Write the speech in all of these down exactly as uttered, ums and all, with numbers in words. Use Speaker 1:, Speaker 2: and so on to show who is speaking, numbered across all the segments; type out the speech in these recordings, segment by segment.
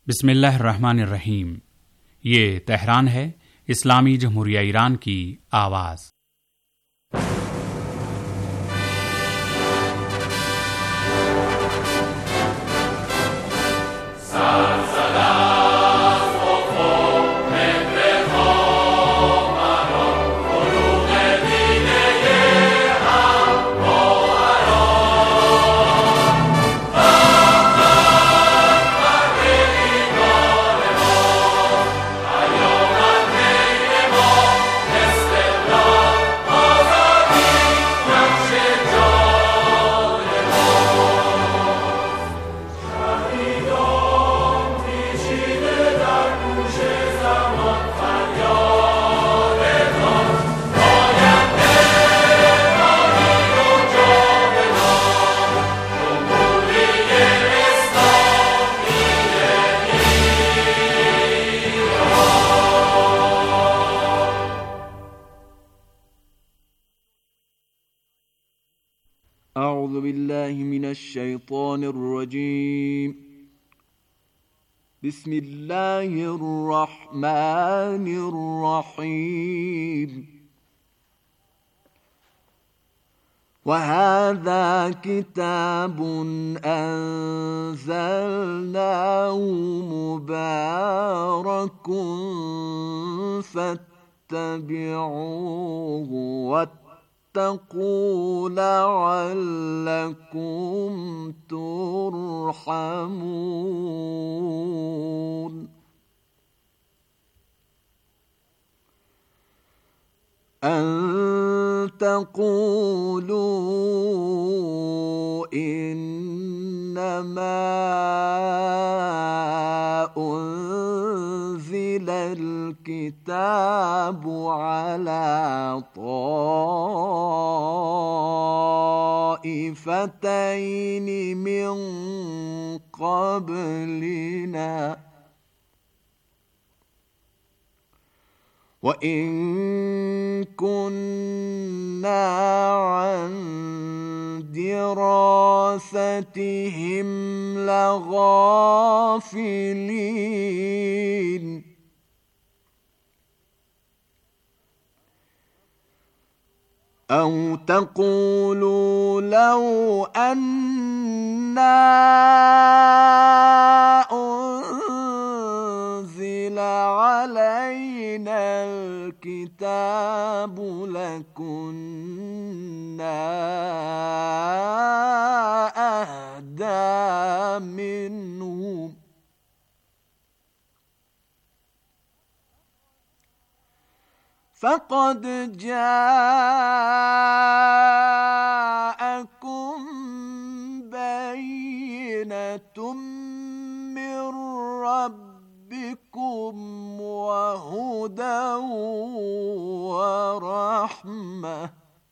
Speaker 1: बिस्मिल्लाहिर्रहमानिर्रहीम। ये तेहरान है, इस्लामी जमहूरिया ईरान की आवाज़।
Speaker 2: أعوذ بالله من الشيطان الرجيم بسم الله الرحمن الرحيم وهذا كتاب أنزلناه مبارك فاتبعوه واتقوا لعلكم ترحمون أن تقولوا إنما أنزل الكتاب على طائفتين من قبلنا وإن كنا عن دراستهم لغافلين أو تقولوا لو أنا أنزل علينا الكتاب لكنا أهدى منهم فقد جاءكم بينة من ربكم وهدى ورحمة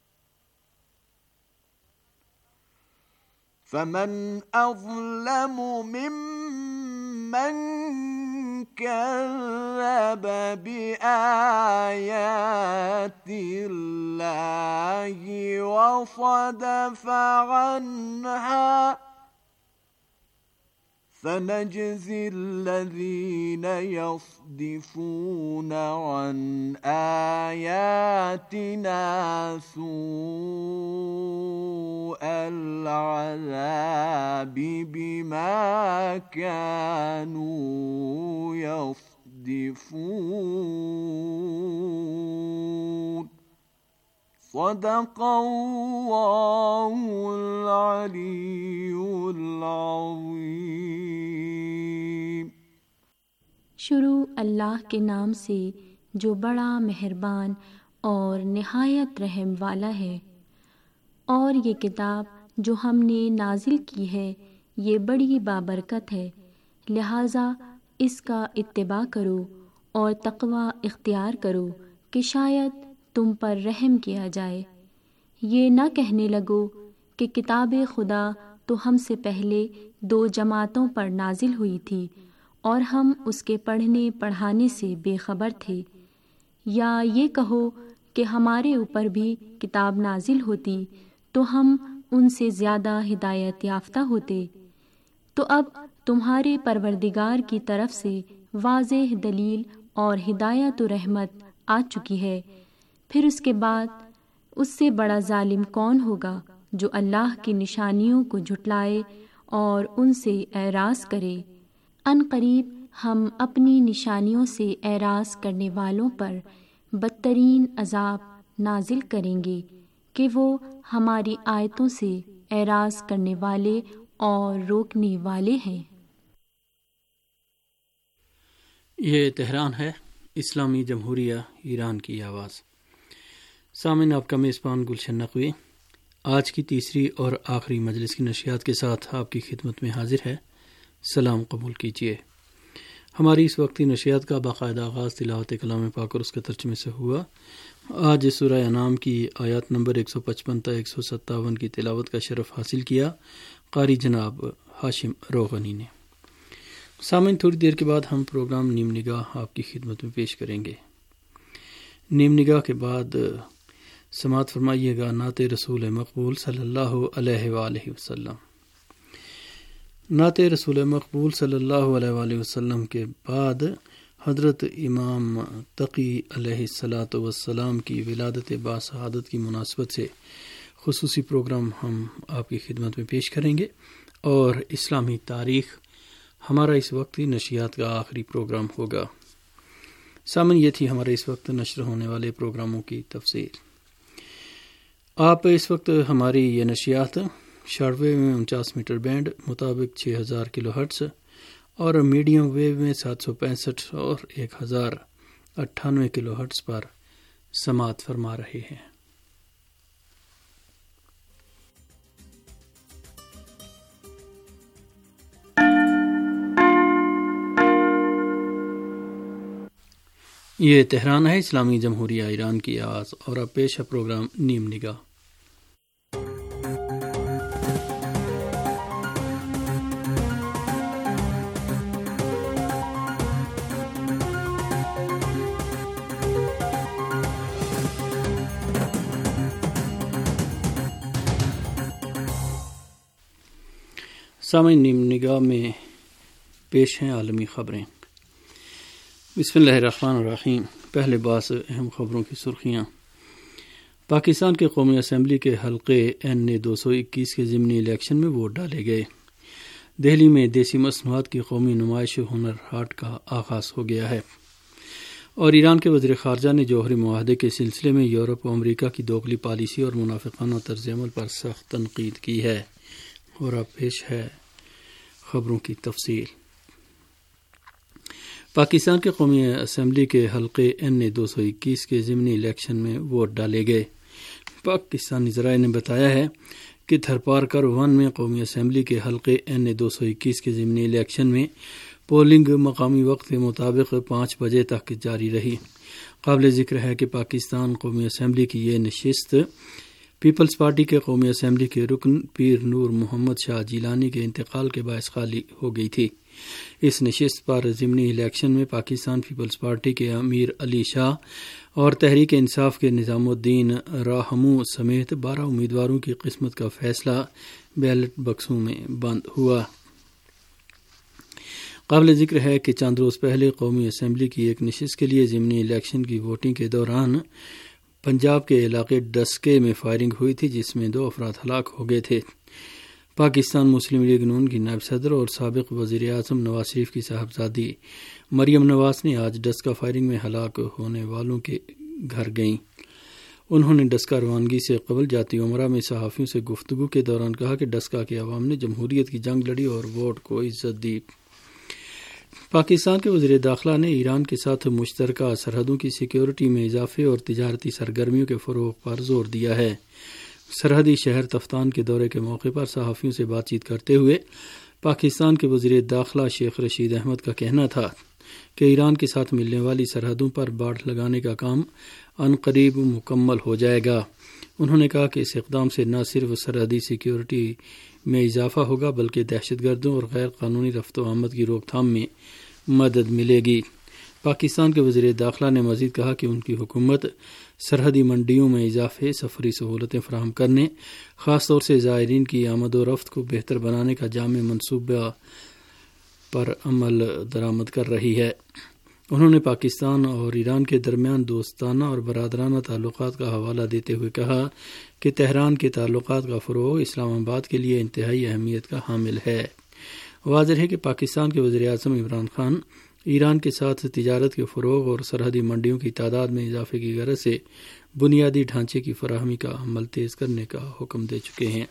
Speaker 2: فمن أظلم ممن كذب بآيات الله وصدف عنها سنجزي الذين يصدفون عن آياتنا سوء العذاب بما كانوا يصدفون صدق الله العلي العظيم।
Speaker 3: शुरू अल्लाह के नाम से जो बड़ा मेहरबान और निहायत रहम वाला है। और ये किताब जो हमने नाजिल की है ये बड़ी बाबरकत है, लिहाजा इसका इत्तिबा करो और तक़वा इख्तियार करो कि शायद तुम पर रहम किया जाए। ये न कहने लगो कि किताब खुदा तो हमसे पहले दो जमातों पर नाजिल हुई थी और हम उसके पढ़ने पढ़ाने से बेखबर थे, या ये कहो कि हमारे ऊपर भी किताब नाजिल होती तो हम उनसे ज़्यादा हिदायत याफ्ता होते। तो अब تمہارے پروردگار کی طرف سے واضح دلیل اور ہدایت و رحمت آ چکی ہے، پھر اس کے بعد اس سے بڑا ظالم کون ہوگا جو اللہ کی نشانیوں کو جھٹلائے اور ان سے اعراض کرے۔ ان قریب ہم اپنی نشانیوں سے اعراض کرنے والوں پر بدترین عذاب نازل کریں گے کہ وہ ہماری آیتوں سے اعراض کرنے والے اور روکنے والے ہیں۔
Speaker 4: یہ تہران ہے، اسلامی جمہوریہ ایران کی آواز۔ سامعین، آپ کا میزبان گلشن نقوی آج کی تیسری اور آخری مجلس کی نشریات کے ساتھ آپ کی خدمت میں حاضر ہے۔ سلام قبول کیجیے۔ ہماری اس وقتی نشریات کا باقاعدہ آغاز تلاوت کلام پاک اور اس کے ترجمے سے ہوا۔ آج سورہ انعام کی آیات نمبر ایک سو پچپن تا ایک سو ستاون کی تلاوت کا شرف حاصل کیا قاری جناب ہاشم روغنی نے۔ سامعین، تھوڑی دیر کے بعد ہم پروگرام نیم نگاہ آپ کی خدمت میں پیش کریں گے۔ نیم نگاہ کے بعد سماعت فرمائیے گا نعت رسول مقبول صلی اللہ علیہ وآلہ وسلم۔ نعت رسول مقبول صلی اللہ علیہ وآلہ وسلم کے بعد حضرت امام تقی علیہ الصلاۃ والسلام کی ولادت باسعادت کی مناسبت سے خصوصی پروگرام ہم آپ کی خدمت میں پیش کریں گے، اور اسلامی تاریخ ہمارا اس وقت نشریات کا آخری پروگرام ہوگا۔ سامن، یہ تھی ہمارے اس وقت نشر ہونے والے پروگراموں کی تفصیل۔ آپ اس وقت ہماری یہ نشریات شارٹ ویو میں انچاس میٹر بینڈ مطابق چھ ہزار کلو ہرٹز اور میڈیم ویو میں سات سو پینسٹھ اور ایک ہزار اٹھانوے کلو ہرٹز پر سماعت فرما رہے ہیں۔ یہ تہران ہے، اسلامی جمہوریہ ایران کی آواز، اور اب پیش ہے پروگرام نیم نگاہ۔ سامعین، نیم نگاہ میں پیش ہیں عالمی خبریں۔ بسم اللہ الرحمن الرحیم۔ پہلے بعض اہم خبروں کی سرخیاں۔ پاکستان کے قومی اسمبلی کے حلقے این اے دو سو اکیس کے ضمنی الیکشن میں ووٹ ڈالے گئے۔ دہلی میں دیسی مصنوعات کی قومی نمائش ہنر ہاٹ کا آغاز ہو گیا ہے، اور ایران کے وزیر خارجہ نے جوہری معاہدے کے سلسلے میں یورپ و امریکہ کی دوگلی پالیسی اور منافقانہ طرز عمل پر سخت تنقید کی ہے۔ اور اب پیش ہے خبروں کی تفصیل۔ پاکستان کے قومی اسمبلی کے حلقے این اے دو سو اکیس کے ضمنی الیکشن میں ووٹ ڈالے گئے۔ پاکستانی ذرائع نے بتایا ہے کہ تھرپارکر ون میں قومی اسمبلی کے حلقے این اے دو سو اکیس کے ضمنی الیکشن میں پولنگ مقامی وقت کے مطابق پانچ بجے تک جاری رہی۔ قابل ذکر ہے کہ پاکستان قومی اسمبلی کی یہ نشست پیپلز پارٹی کے قومی اسمبلی کے رکن پیر نور محمد شاہ جیلانی کے انتقال کے باعث خالی ہو گئی تھی۔ اس نشست پر ضمنی الیکشن میں پاکستان پیپلز پارٹی کے امیر علی شاہ اور تحریک انصاف کے نظام الدین راہمو سمیت بارہ امیدواروں کی قسمت کا فیصلہ بیلٹ بکسوں میں بند ہوا۔ قابل ذکر ہے کہ چند روز پہلے قومی اسمبلی کی ایک نشست کے لیے ضمنی الیکشن کی ووٹنگ کے دوران پنجاب کے علاقے ڈسکے میں فائرنگ ہوئی تھی، جس میں دو افراد ہلاک ہو گئے تھے۔ پاکستان مسلم لیگ نون کی نائب صدر اور سابق وزیر اعظم نواز شریف کی صاحبزادی مریم نواز نے آج ڈسکا فائرنگ میں ہلاک ہونے والوں کے گھر گئیں۔ انہوں نے ڈسکا روانگی سے قبل جاتی عمرہ میں صحافیوں سے گفتگو کے دوران کہا کہ ڈسکا کے عوام نے جمہوریت کی جنگ لڑی اور ووٹ کو عزت دی۔ پاکستان کے وزیر داخلہ نے ایران کے ساتھ مشترکہ سرحدوں کی سیکیورٹی میں اضافے اور تجارتی سرگرمیوں کے فروغ پر زور دیا ہے۔ سرحدی شہر تفتان کے دورے کے موقع پر صحافیوں سے بات چیت کرتے ہوئے پاکستان کے وزیر داخلہ شیخ رشید احمد کا کہنا تھا کہ ایران کے ساتھ ملنے والی سرحدوں پر باڑ لگانے کا کام عنقریب مکمل ہو جائے گا۔ انہوں نے کہا کہ اس اقدام سے نہ صرف سرحدی سیکیورٹی میں اضافہ ہوگا بلکہ دہشت گردوں اور غیر قانونی رفت و آمد کی روک تھام میں مدد ملے گی۔ پاکستان کے وزیر داخلہ نے مزید کہا کہ ان کی حکومت سرحدی منڈیوں میں اضافے، سفری سہولتیں فراہم کرنے، خاص طور سے زائرین کی آمد و رفت کو بہتر بنانے کا جامع منصوبہ پر عمل درآمد کر رہی ہے۔ انہوں نے پاکستان اور ایران کے درمیان دوستانہ اور برادرانہ تعلقات کا حوالہ دیتے ہوئے کہا کہ تہران کے تعلقات کا فروغ اسلام آباد کے لیے انتہائی اہمیت کا حامل ہے۔ واضح ہے کہ پاکستان کے وزیر اعظم عمران خان ایران کے ساتھ تجارت کے فروغ اور سرحدی منڈیوں کی تعداد میں اضافے کی غرض سے بنیادی ڈھانچے کی فراہمی کا عمل تیز کرنے کا حکم دے چکے ہیں۔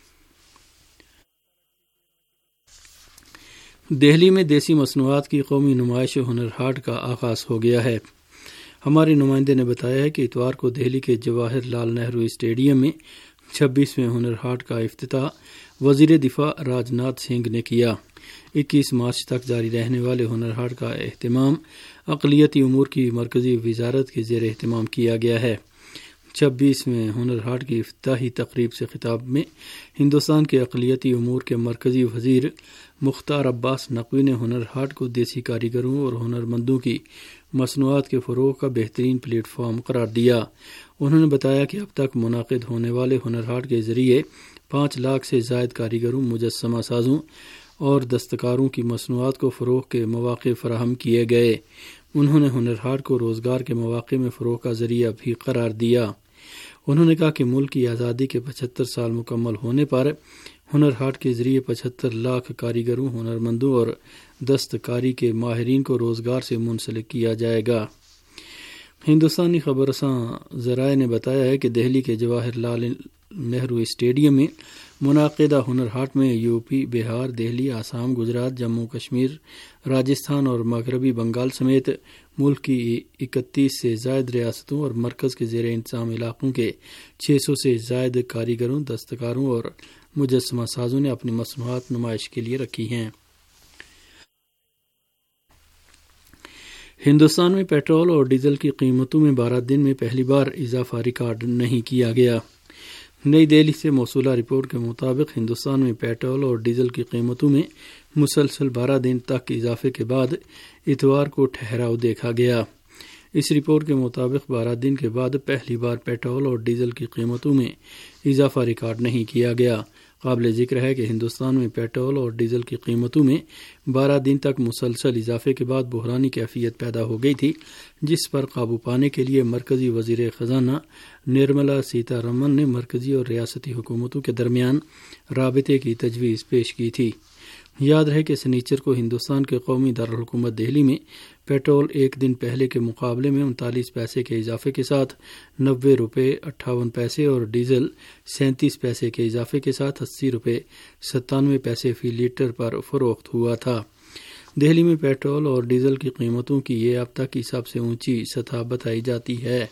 Speaker 4: دہلی میں دیسی مصنوعات کی قومی نمائش ہنر ہاٹ کا آغاز ہو گیا ہے۔ ہمارے نمائندے نے بتایا ہے کہ اتوار کو دہلی کے جواہر لال نہرو اسٹیڈیم میں چھبیسویں ہنر ہاٹ کا افتتاح وزیر دفاع راج ناتھ سنگھ نے کیا۔ اکیس مارچ تک جاری رہنے والے ہنر ہاٹ کا اہتمام اقلیتی امور کی مرکزی وزارت کے زیر اہتمام کیا گیا ہے۔ چھبیسویں ہنر ہاٹ کی افتتاحی تقریب سے خطاب میں ہندوستان کے اقلیتی امور کے مرکزی وزیر مختار عباس نقوی نے ہنر ہاٹ کو دیسی کاریگروں اور ہنرمندوں کی مصنوعات کے فروغ کا بہترین پلیٹ فارم قرار دیا۔ انہوں نے بتایا کہ اب تک منعقد ہونے والے ہنر ہاٹ کے ذریعے پانچ لاکھ سے زائد کاریگروں، مجسمہ سازوں اور دستکاروں کی مصنوعات کو فروغ کے مواقع فراہم کیے گئے۔ انہوں نے ہنر ہاٹ کو روزگار کے مواقع میں فروغ کا ذریعہ بھی قرار دیا۔ انہوں نے کہا کہ ملک کی آزادی کے پچہتر سال مکمل ہونے پر ہنر ہاٹ کے ذریعے پچہتر لاکھ کاریگروں، ہنرمندوں اور دستکاری کے ماہرین کو روزگار سے منسلک کیا جائے گا۔ ہندوستانی خبررساں ذرائع نے بتایا ہے کہ دہلی کے جواہر لال نہرو اسٹیڈیم میں منعقدہ ہنر ہاٹ میں یو پی، بہار، دہلی، آسام، گجرات، جموں کشمیر، راجستھان اور مغربی بنگال سمیت ملک کی اکتیس سے زائد ریاستوں اور مرکز کے زیر انتظام علاقوں کے چھ سو سے زائد کاریگروں، دستکاروں اور مجسمہ سازوں نے اپنی مصنوعات نمائش کے لیے رکھی ہیں۔ ہندوستان میں پیٹرول اور ڈیزل کی قیمتوں میں بارہ دن میں پہلی بار اضافہ ریکارڈ نہیں کیا گیا۔ نئی دہلی سے موصولہ رپورٹ کے مطابق ہندوستان میں پیٹرول اور ڈیزل کی قیمتوں میں مسلسل بارہ دن تک اضافے کے بعد اتوار کو ٹھہراؤ دیکھا گیا۔ اس رپورٹ کے مطابق بارہ دن کے بعد پہلی بار پیٹرول اور ڈیزل کی قیمتوں میں اضافہ ریکارڈ نہیں کیا گیا۔ قابل ذکر ہے کہ ہندوستان میں پیٹرول اور ڈیزل کی قیمتوں میں بارہ دن تک مسلسل اضافے کے بعد بحرانی کیفیت پیدا ہو گئی تھی، جس پر قابو پانے کے لیے مرکزی وزیر خزانہ نرملا سیتا رمن نے مرکزی اور ریاستی حکومتوں کے درمیان رابطے کی تجویز پیش کی تھی۔ یاد رہے کہ سنیچر کو ہندوستان کے قومی دارالحکومت دہلی میں پیٹرول ایک دن پہلے کے مقابلے میں انتالیس پیسے کے اضافے کے ساتھ نوے روپے اٹھاون پیسے اور ڈیزل سینتیس پیسے کے اضافے کے ساتھ اسی روپے ستانوے پیسے فی لیٹر پر فروخت ہوا تھا۔ دہلی میں پیٹرول اور ڈیزل کی قیمتوں کی یہ اب تک کی سب سے اونچی سطح بتائی جاتی ہے۔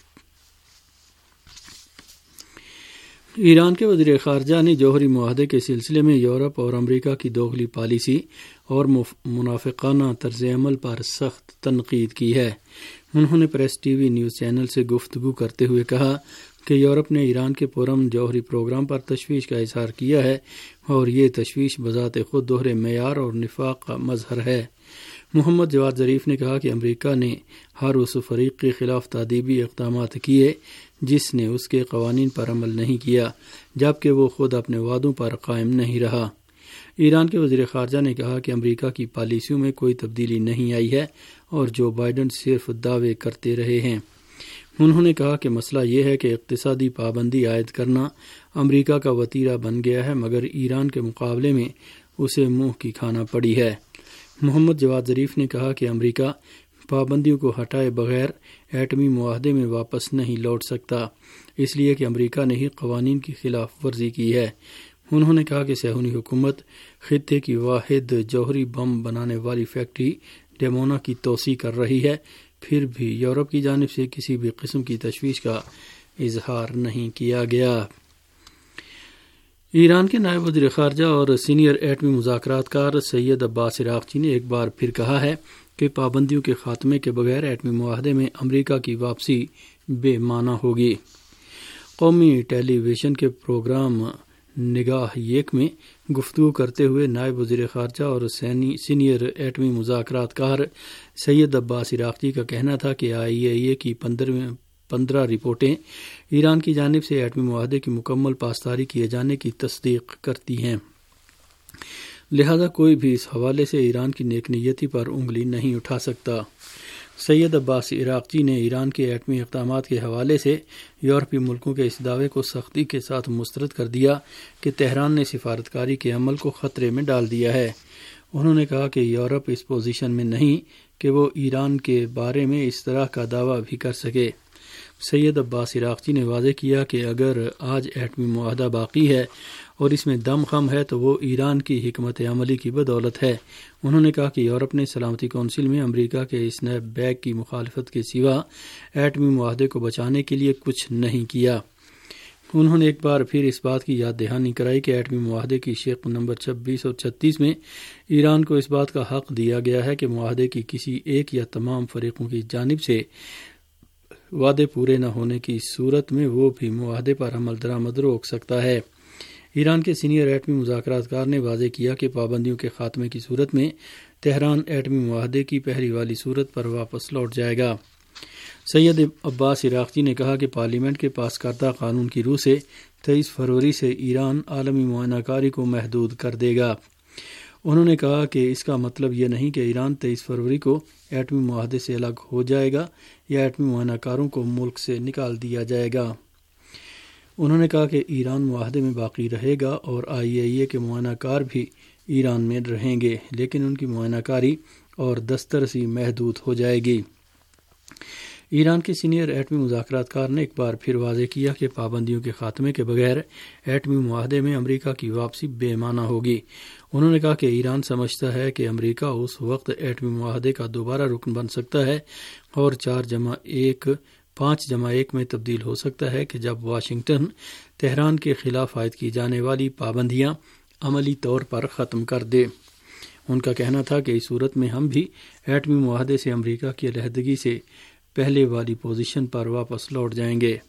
Speaker 4: ایران کے وزیر خارجہ نے جوہری معاہدے کے سلسلے میں یورپ اور امریکہ کی دوغلی پالیسی اور منافقانہ طرز عمل پر سخت تنقید کی ہے۔ انہوں نے press T V news channel سے گفتگو کرتے ہوئے کہا کہ یورپ نے ایران کے پرامن جوہری پروگرام پر تشویش کا اظہار کیا ہے اور یہ تشویش بذات خود دوہرے معیار اور نفاق کا مظہر ہے۔ محمد جواد ظریف نے کہا کہ امریکہ نے ہر اس فریق کے خلاف تادیبی اقدامات کیے جس نے اس کے قوانین پر عمل نہیں کیا، جبکہ وہ خود اپنے وعدوں پر قائم نہیں رہا۔ ایران کے وزیر خارجہ نے کہا کہ امریکہ کی پالیسیوں میں کوئی تبدیلی نہیں آئی ہے اور جو بائیڈن صرف دعوے کرتے رہے ہیں۔ انہوں نے کہا کہ مسئلہ یہ ہے کہ اقتصادی پابندی عائد کرنا امریکہ کا وتیرہ بن گیا ہے، مگر ایران کے مقابلے میں اسے منہ کی کھانا پڑی ہے۔ محمد جواد ظریف نے کہا کہ امریکہ پابندیوں کو ہٹائے بغیر ایٹمی معاہدے میں واپس نہیں لوٹ سکتا، اس لیے کہ امریکہ نے ہی قوانین کی خلاف ورزی کی ہے۔ انہوں نے کہا کہ صہیونی حکومت خطے کی واحد جوہری بم بنانے والی فیکٹری ڈیمونا کی توسیع کر رہی ہے، پھر بھی یورپ کی جانب سے کسی بھی قسم کی تشویش کا اظہار نہیں کیا گیا۔ ایران کے نائب وزیر خارجہ اور سینئر ایٹمی مذاکرات کار سید عباس عراقچی نے ایک بار پھر کہا ہے کہ پابندیوں کے خاتمے کے بغیر ایٹمی معاہدے میں امریکہ کی واپسی بے معنی ہوگی۔ قومی ٹیلی ویژن کے پروگرام نگاہ یک میں گفتگو کرتے ہوئے نائب وزیر خارجہ اور سینئر ایٹمی مذاکرات کار سید عباس عراقچی کا کہنا تھا کہ آئی اے ای اے کی پندرہ رپورٹیں ایران کی جانب سے ایٹمی معاہدے کی مکمل پاسداری کیے جانے کی تصدیق کرتی ہیں۔ لہذا کوئی بھی اس حوالے سے ایران کی نیک نیتی پر انگلی نہیں اٹھا سکتا۔ سید عباس عراقچی نے ایران کے ایٹمی اقدامات کے حوالے سے یورپی ملکوں کے اس دعوے کو سختی کے ساتھ مسترد کر دیا کہ تہران نے سفارتکاری کے عمل کو خطرے میں ڈال دیا ہے۔ انہوں نے کہا کہ یورپ اس پوزیشن میں نہیں کہ وہ ایران کے بارے میں اس طرح کا دعویٰ بھی کر سکے۔ سید عباس عراقچی نے واضح کیا کہ اگر آج ایٹمی معاہدہ باقی ہے اور اس میں دم خم ہے تو وہ ایران کی حکمت عملی کی بدولت ہے۔ انہوں نے کہا کہ یورپ نے سلامتی کونسل میں امریکہ کے اسنیپ بیک کی مخالفت کے سوا ایٹمی معاہدے کو بچانے کے لیے کچھ نہیں کیا۔ انہوں نے ایک بار پھر اس بات کی یاد دہانی کرائی کہ ایٹمی معاہدے کی شق نمبر چھبیس اور چھتیس میں ایران کو اس بات کا حق دیا گیا ہے کہ معاہدے کی کسی ایک یا تمام فریقوں کی جانب سے وعدے پورے نہ ہونے کی صورت میں وہ بھی معاہدے پر عمل درآمد روک سکتا ہے۔ ایران کے سینئر ایٹمی مذاکرات کار نے واضح کیا کہ پابندیوں کے خاتمے کی صورت میں تہران ایٹمی معاہدے کی پہلی والی صورت پر واپس لوٹ جائے گا۔ سید عباس عراقچی نے کہا کہ پارلیمنٹ کے پاس کردہ قانون کی روح سے تیئیس فروری سے ایران عالمی معائنہ کاری کو محدود کر دے گا۔ انہوں نے کہا کہ اس کا مطلب یہ نہیں کہ ایران تیئیس فروری کو ایٹمی معاہدے سے الگ ہو جائے گا یا ایٹمی معائنہ کاروں کو ملک سے نکال دیا جائے گا۔ انہوں نے کہا کہ ایران معاہدے میں باقی رہے گا اور آئی اے ای اے کے معائنہ کار بھی ایران میں رہیں گے، لیکن ان کی معائنہ کاری اور دسترسی محدود ہو جائے گی۔ ایران کے سینئر ایٹمی مذاکرات کار نے ایک بار پھر واضح کیا کہ پابندیوں کے خاتمے کے بغیر ایٹمی معاہدے میں امریکہ کی واپسی بے معنی ہوگی۔ انہوں نے کہا کہ ایران سمجھتا ہے کہ امریکہ اس وقت ایٹمی معاہدے کا دوبارہ رکن بن سکتا ہے اور چار جمع ایک پانچ جمع ایک میں تبدیل ہو سکتا ہے کہ جب واشنگٹن تہران کے خلاف عائد کی جانے والی پابندیاں عملی طور پر ختم کر دے۔ ان کا کہنا تھا کہ اس صورت میں ہم بھی ایٹمی معاہدے سے امریکہ کی علیحدگی سے پہلے والی پوزیشن پر واپس لوٹ جائیں گے۔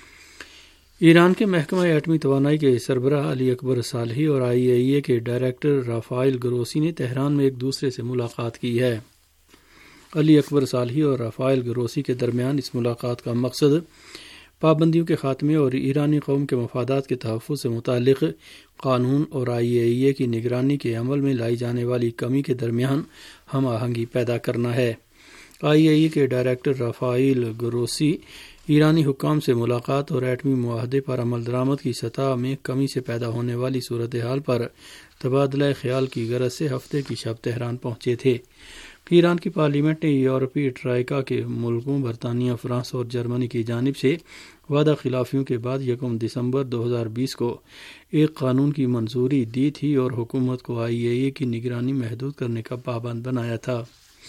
Speaker 4: ایران کے محکمہ ایٹمی توانائی کے سربراہ علی اکبر صالحی اور آئی اے ای اے کے ڈائریکٹر رافائل گروسی نے تہران میں ایک دوسرے سے ملاقات کی ہے۔ علی اکبر صالحی اور رافائل گروسی کے درمیان اس ملاقات کا مقصد پابندیوں کے خاتمے اور ایرانی قوم کے مفادات کے تحفظ سے متعلق قانون اور آئی اے ای اے کی نگرانی کے عمل میں لائی جانے والی کمی کے درمیان ہم آہنگی پیدا کرنا ہے۔ آئی اے ای اے کے ڈائریکٹر رافائل گروسی ایرانی حکام سے ملاقات اور ایٹمی معاہدے پر عمل درآمد کی سطح میں کمی سے پیدا ہونے والی صورتحال پر تبادلہ خیال کی غرض سے ہفتے کی شب تہران پہنچے تھے۔ ایران کی پارلیمنٹ نے یورپی ٹرائیکا کے ملکوں برطانیہ، فرانس اور جرمنی کی جانب سے وعدہ خلافیوں کے بعد یکم دسمبر دو ہزار بیس کو ایک قانون کی منظوری دی تھی اور حکومت کو آئی اے ای اے کی نگرانی محدود کرنے کا پابند بنایا تھا۔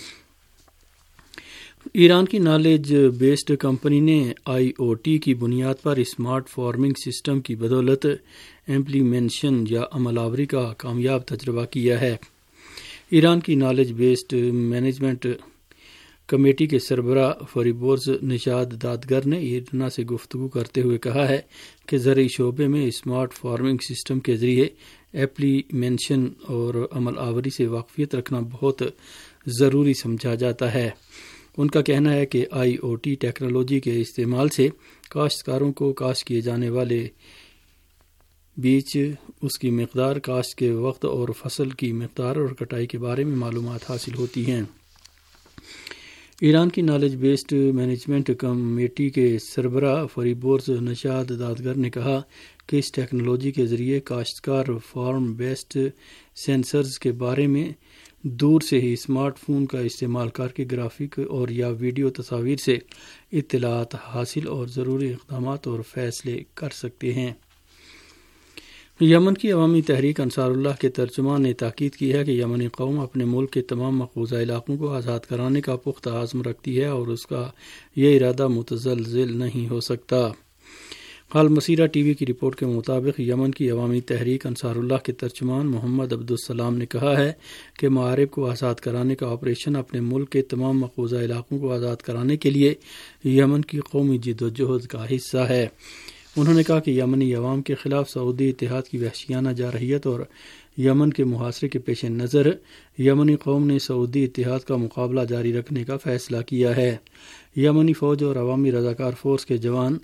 Speaker 4: ایران کی نالج بیسڈ کمپنی نے آئی او ٹی کی بنیاد پر اسمارٹ فارمنگ سسٹم کی بدولت امپلیمنٹیشن یا عمل آوری کا کامیاب تجربہ کیا ہے۔ ایران کی نالج بیسڈ مینجمنٹ کمیٹی کے سربراہ فریبورز نژاد دادگر نے ایرنا سے گفتگو کرتے ہوئے کہا ہے کہ زرعی شعبے میں اسمارٹ فارمنگ سسٹم کے ذریعے ایپلیمنٹیشن اور عمل آوری سے واقفیت رکھنا بہت ضروری سمجھا جاتا ہے۔ ان کا کہنا ہے کہ آئی او ٹی ٹیکنالوجی کے استعمال سے کاشتکاروں کو کاشت کیے جانے والے بیج، اس کی مقدار، کاشت کے وقت اور فصل کی مقدار اور کٹائی کے بارے میں معلومات حاصل ہوتی ہیں۔ ایران کی نالج بیسڈ مینجمنٹ کمیٹی کے سربراہ فریبورز نژاد دادگر نے کہا کہ اس ٹیکنالوجی کے ذریعے کاشتکار فارم بیسڈ سینسرز کے بارے میں دور سے ہی اسمارٹ فون کا استعمال کر کے گرافک اور یا ویڈیو تصاویر سے اطلاعات حاصل اور ضروری اقدامات اور فیصلے کر سکتے ہیں۔ یمن کی عوامی تحریک انصار اللہ کے ترجمان نے تاکید کی ہے کہ یمنی قوم اپنے ملک کے تمام مقبوضہ علاقوں کو آزاد کرانے کا پختہ عزم رکھتی ہے اور اس کا یہ ارادہ متزلزل نہیں ہو سکتا۔ الجزیرہ ٹی وی کی رپورٹ کے مطابق یمن کی عوامی تحریک انصار اللہ کے ترجمان محمد عبدالسلام نے کہا ہے کہ معارب کو آزاد کرانے کا آپریشن اپنے ملک کے تمام مقبوضہ علاقوں کو آزاد کرانے کے لیے یمن کی قومی جد و جہد کا حصہ ہے۔ انہوں نے کہا کہ یمنی عوام کے خلاف سعودی اتحاد کی وحشیانہ جارحیت اور یمن کے محاصرے کے پیش نظر یمنی قوم نے سعودی اتحاد کا مقابلہ جاری رکھنے کا فیصلہ کیا ہے۔ یمنی فوج اور عوامی رضاکار فورس کے جوان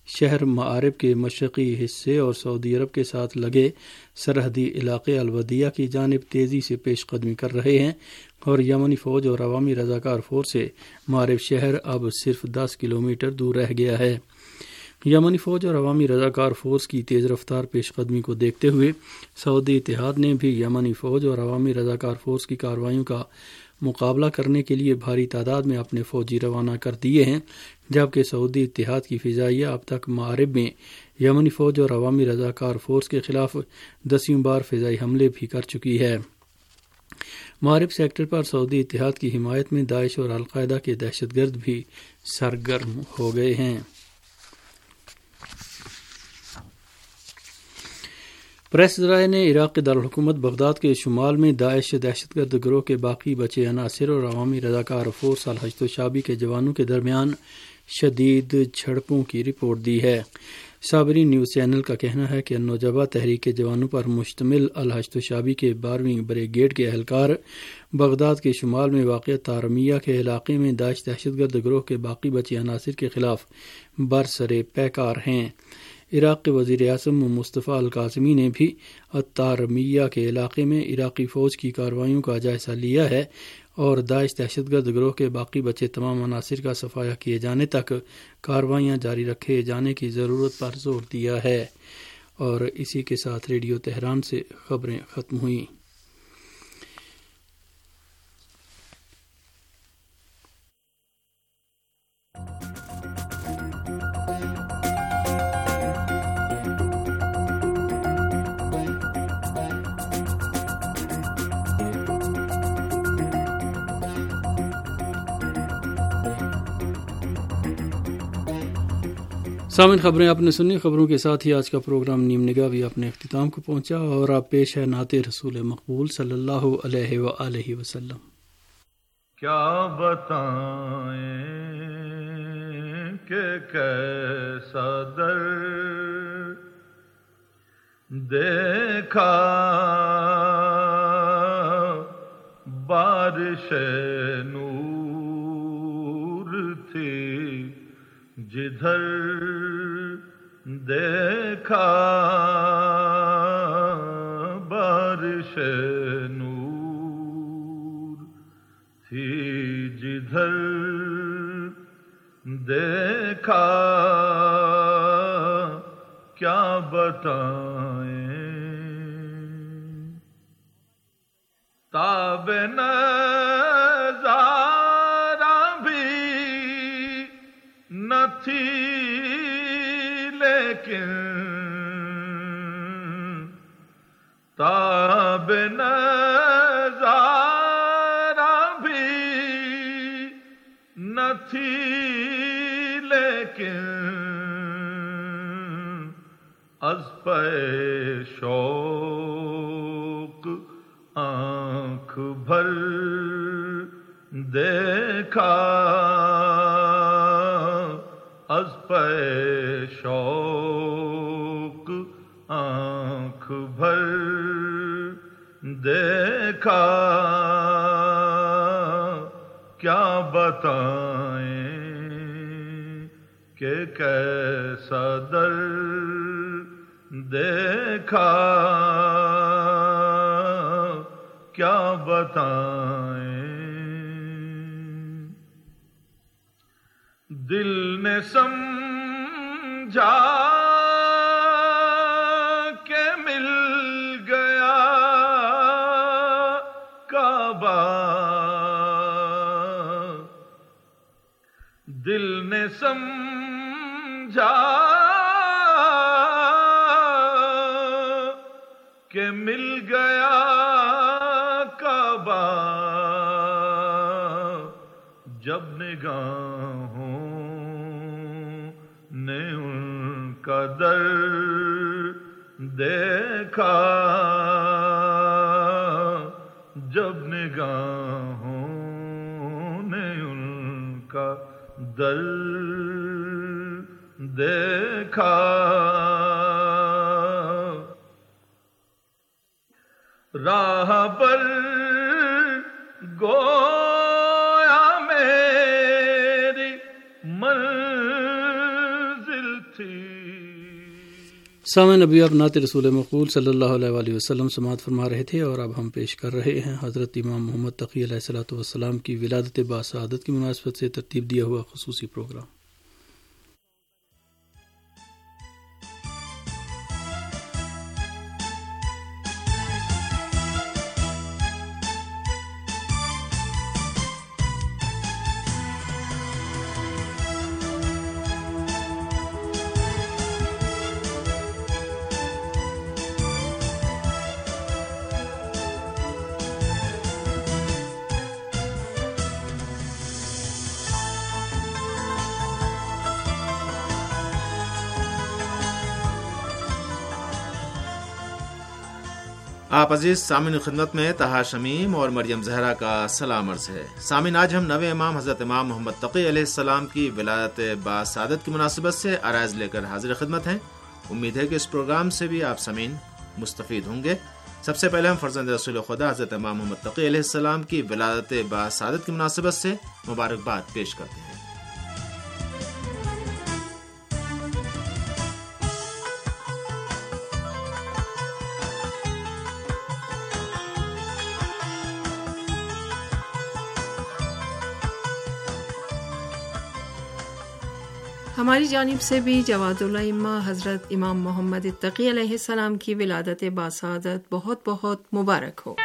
Speaker 4: شہر معارب کے مشرقی حصے اور سعودی عرب کے ساتھ لگے سرحدی علاقے الودیہ کی جانب تیزی سے پیش قدمی کر رہے ہیں اور یمنی فوج اور عوامی رضاکار فورس سے معارب شہر اب صرف دس کلومیٹر دور رہ گیا ہے۔ یمنی فوج اور عوامی رضاکار فورس کی تیز رفتار پیش قدمی کو دیکھتے ہوئے سعودی اتحاد نے بھی یمنی فوج اور عوامی رضاکار فورس کی کارروائیوں کا مقابلہ کرنے کے لیے بھاری تعداد میں اپنے فوجی روانہ کر دیے ہیں، جبکہ سعودی اتحاد کی فضائیہ اب تک معارب میں یمنی فوج اور عوامی رضاکار فورس کے خلاف دسیوں بار فضائی حملے بھی کر چکی ہے۔ معارب سیکٹر پر سعودی اتحاد کی حمایت میں داعش اور القاعدہ کے دہشت گرد بھی سرگرم ہو گئے ہیں۔ پریس ذرائع نے عراق کے دارالحکومت بغداد کے شمال میں داعش دہشت گرد گروہ کے باقی بچے عناصر اور عوامی رضاکار فورس الحشد الشعبی کے جوانوں کے درمیان شدید جھڑپوں کی رپورٹ دی ہے۔ صابرین نیوز چینل کا کہنا ہے کہ نوجبہ تحریک کے جوانوں پر مشتمل الحشد الشعبی کے بارہویں بریگیڈ کے اہلکار بغداد کے شمال میں واقع تارمیہ کے علاقے میں داعش دہشت گرد گروہ کے باقی بچے عناصر کے خلاف برسر پیکار ہیں۔ عراق کے وزیر اعظم مصطفیٰ القاسمی نے بھی التارمیہ کے علاقے میں عراقی فوج کی کارروائیوں کا جائزہ لیا ہے اور داعش دہشت گرد گروہ کے باقی بچے تمام عناصر کا صفایا کیے جانے تک کارروائیاں جاری رکھے جانے کی ضرورت پر زور دیا ہے۔ اور اسی کے ساتھ ریڈیو تہران سے خبریں ختم ہوئیں۔ سامعین، خبریں آپ نے سنی، خبروں کے ساتھ ہی آج کا پروگرام نیم نگاہ بھی اپنے اختتام کو پہنچا اور آپ پیش ہے نعت رسول مقبول صلی اللہ علیہ وآلہ وسلم۔
Speaker 5: کیا بتائیں کہ کیسا در دیکھا بارش نور تھی جدھر دیکھا بارش نور تھی جدھر دیکھا کیا بتائیں تاب نظارہ بھی نہ تھی لیکن تاب نظارہ بھی نہ تھی لیکن از پہ شوق آنکھ بھر دیکھا از پہ شوق آنکھ بھر دیکھا کیا بتائیں کہ کیسا در دیکھا کیا بتائیں دل نے سمجھا کہ مل گیا کعبہ دل نے سمجھا کہ مل گیا کعبہ جب نگاہوں نے ان کا در دیکھا جب نگاہوں نے ان کا در دیکھا راہ پر گویا میری منزل تھی
Speaker 4: سامعین، ابھی آپ نعت رسول مقبول صلی اللہ علیہ وآلہ وسلم سماعت فرما رہے تھے، اور اب ہم پیش کر رہے ہیں حضرت امام محمد تقی علیہ الصلوۃ والسلام کی ولادت باسعادت کی مناسبت سے ترتیب دیا ہوا خصوصی پروگرام۔
Speaker 6: آپ عزیز سامعین خدمت میں طہا شمیم اور مریم زہرا کا سلام عرض ہے۔ سامعین، آج ہم نوے امام حضرت امام محمد تقی علیہ السلام کی ولادت باسعادت کی مناسبت سے عرائض لے کر حاضر خدمت ہیں۔ امید ہے کہ اس پروگرام سے بھی آپ سامعین مستفید ہوں گے۔ سب سے پہلے ہم فرزند رسول خدا حضرت امام محمد تقی علیہ السلام کی ولادت باسعادت کی مناسبت سے مبارکباد پیش کرتے ہیں۔
Speaker 7: ہماری جانب سے بھی جواد الائمہ حضرت امام محمد تقی علیہ السلام کی ولادت باسعادت بہت بہت مبارک ہو۔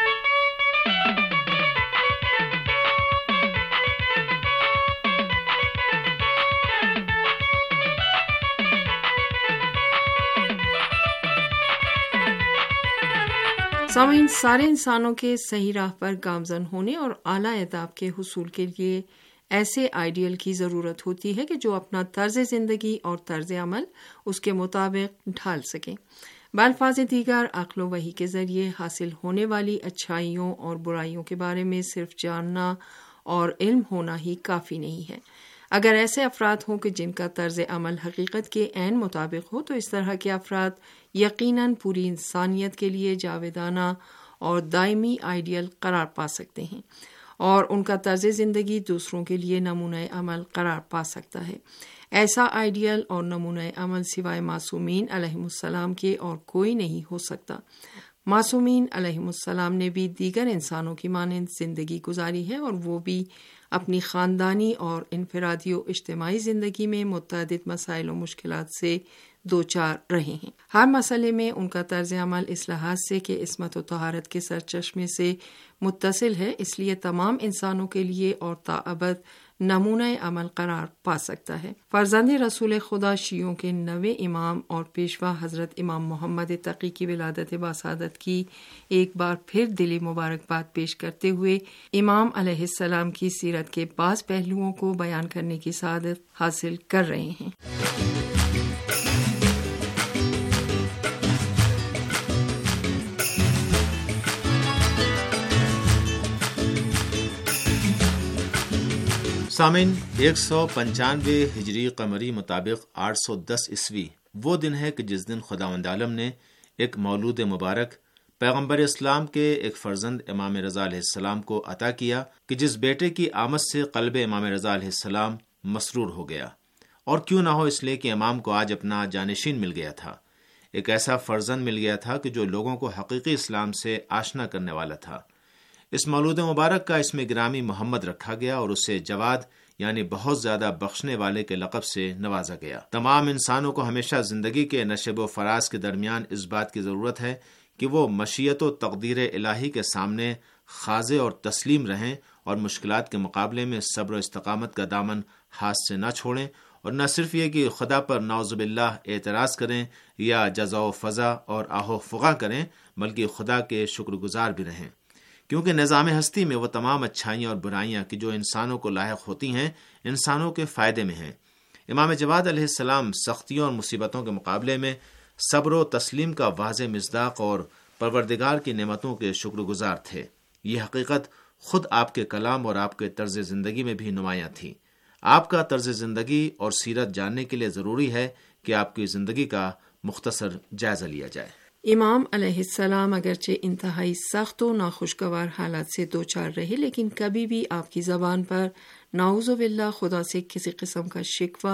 Speaker 7: سامعین، سارے انسانوں کے صحیح راہ پر گامزن ہونے اور اعلیٰ اہداف کے حصول کے لیے ایسے آئیڈیل کی ضرورت ہوتی ہے کہ جو اپنا طرز زندگی اور طرز عمل اس کے مطابق ڈھال سکیں۔ بالفاظ دیگر، عقل و وحی کے ذریعے حاصل ہونے والی اچھائیوں اور برائیوں کے بارے میں صرف جاننا اور علم ہونا ہی کافی نہیں ہے۔ اگر ایسے افراد ہوں کہ جن کا طرز عمل حقیقت کے عین مطابق ہو تو اس طرح کے افراد یقیناً پوری انسانیت کے لیے جاویدانہ اور دائمی آئیڈیل قرار پا سکتے ہیں، اور ان کا طرز زندگی دوسروں کے لیے نمونہ عمل قرار پا سکتا ہے۔ ایسا آئیڈیل اور نمونہ عمل سوائے معصومین علیہم السلام کے اور کوئی نہیں ہو سکتا۔ معصومین علیہم السلام نے بھی دیگر انسانوں کی مانند زندگی گزاری ہے، اور وہ بھی اپنی خاندانی اور انفرادی و اجتماعی زندگی میں متعدد مسائل و مشکلات سے دوچار رہے ہیں۔ ہر مسئلے میں ان کا طرز عمل اس لحاظ سے کہ عصمت و طہارت کے سرچشمے سے متصل ہے، اس لیے تمام انسانوں کے لیے اور تاابد نمونہ عمل قرار پا سکتا ہے۔ فرزند رسول خدا شیعوں کے نوے امام اور پیشوا حضرت امام محمد تقی کی ولادت باسعادت کی ایک بار پھر دلی مبارکباد پیش کرتے ہوئے امام علیہ السلام کی سیرت کے بعض پہلوؤں کو بیان کرنے کی سعادت حاصل کر رہے ہیں۔
Speaker 6: سامعین، ایک سو پنچانوے ہجری قمری مطابق آٹھ سو دس عیسوی وہ دن ہے کہ جس دن خداوند عالم نے ایک مولود مبارک پیغمبر اسلام کے ایک فرزند امام رضا علیہ السلام کو عطا کیا کہ جس بیٹے کی آمد سے قلب امام رضا علیہ السلام مسرور ہو گیا، اور کیوں نہ ہو اس لیے کہ امام کو آج اپنا جانشین مل گیا تھا، ایک ایسا فرزند مل گیا تھا کہ جو لوگوں کو حقیقی اسلام سے آشنا کرنے والا تھا۔ اس مولود مبارک کا اسم گرامی محمد رکھا گیا اور اسے جواد یعنی بہت زیادہ بخشنے والے کے لقب سے نوازا گیا۔ تمام انسانوں کو ہمیشہ زندگی کے نشیب و فراز کے درمیان اس بات کی ضرورت ہے کہ وہ مشیت و تقدیر الہی کے سامنے خاضع اور تسلیم رہیں، اور مشکلات کے مقابلے میں صبر و استقامت کا دامن ہاتھ سے نہ چھوڑیں، اور نہ صرف یہ کہ خدا پر نعوذ باللہ اعتراض کریں یا جزا و فضا اور آہ و فغاں کریں، بلکہ خدا کے شکر گزار بھی رہیں، کیونکہ نظام ہستی میں وہ تمام اچھائیاں اور برائیاں کہ جو انسانوں کو لاحق ہوتی ہیں انسانوں کے فائدے میں ہیں۔ امام جواد علیہ السلام سختیوں اور مصیبتوں کے مقابلے میں صبر و تسلیم کا واضح مصداق اور پروردگار کی نعمتوں کے شکر گزار تھے۔ یہ حقیقت خود آپ کے کلام اور آپ کے طرز زندگی میں بھی نمایاں تھی۔ آپ کا طرز زندگی اور سیرت جاننے کے لیے ضروری ہے کہ آپ کی زندگی کا مختصر جائزہ لیا جائے۔
Speaker 7: امام علیہ السلام اگرچہ انتہائی سخت و ناخوشگوار حالات سے دوچار رہے، لیکن کبھی بھی آپ کی زبان پر نعوذ باللہ خدا سے کسی قسم کا شکوہ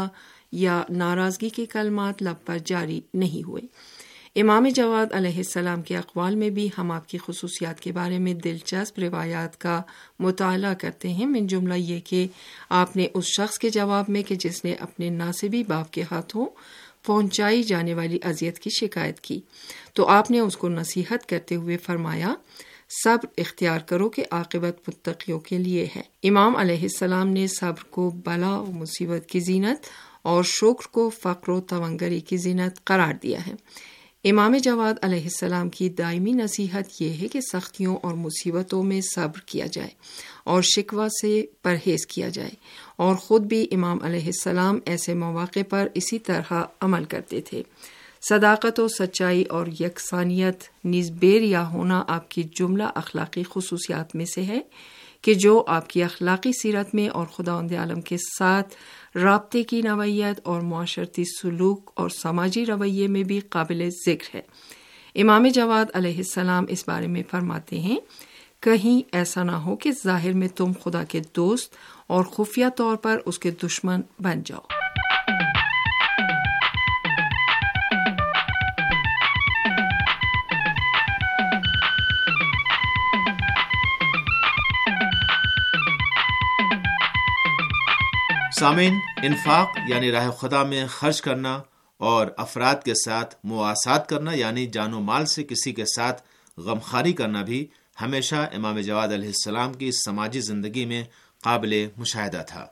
Speaker 7: یا ناراضگی کے کلمات لب پر جاری نہیں ہوئے۔ امام جواد علیہ السلام کے اقوال میں بھی ہم آپ کی خصوصیات کے بارے میں دلچسپ روایات کا مطالعہ کرتے ہیں، من جملہ یہ کہ آپ نے اس شخص کے جواب میں کہ جس نے اپنے ناسبی باپ کے ہاتھوں پہنچائی جانے والی اذیت کی شکایت کی تو آپ نے اس کو نصیحت کرتے ہوئے فرمایا، صبر اختیار کرو کہ عاقبت متقیوں کے لیے ہے۔ امام علیہ السلام نے صبر کو بلا و مصیبت کی زینت اور شکر کو فقر و تونگری کی زینت قرار دیا ہے۔ امام جواد علیہ السلام کی دائمی نصیحت یہ ہے کہ سختیوں اور مصیبتوں میں صبر کیا جائے اور شکوہ سے پرہیز کیا جائے، اور خود بھی امام علیہ السلام ایسے مواقع پر اسی طرح عمل کرتے تھے۔ صداقت و سچائی اور یکسانیت نیز بے ریا ہونا آپ کی جملہ اخلاقی خصوصیات میں سے ہے کہ جو آپ کی اخلاقی سیرت میں اور خداوند عالم کے ساتھ رابطے کی نوعیت اور معاشرتی سلوک اور سماجی رویے میں بھی قابل ذکر ہے۔ امام جواد علیہ السلام اس بارے میں فرماتے ہیں، کہیں ایسا نہ ہو کہ ظاہر میں تم خدا کے دوست اور خفیہ طور پر اس کے دشمن بن جاؤ۔
Speaker 6: سامعین، انفاق یعنی راہ خدا میں خرچ کرنا اور افراد کے ساتھ مواسات کرنا یعنی جان و مال سے کسی کے ساتھ غمخواری کرنا بھی ہمیشہ امام جواد علیہ السلام کی سماجی زندگی میں قابل مشاہدہ تھا۔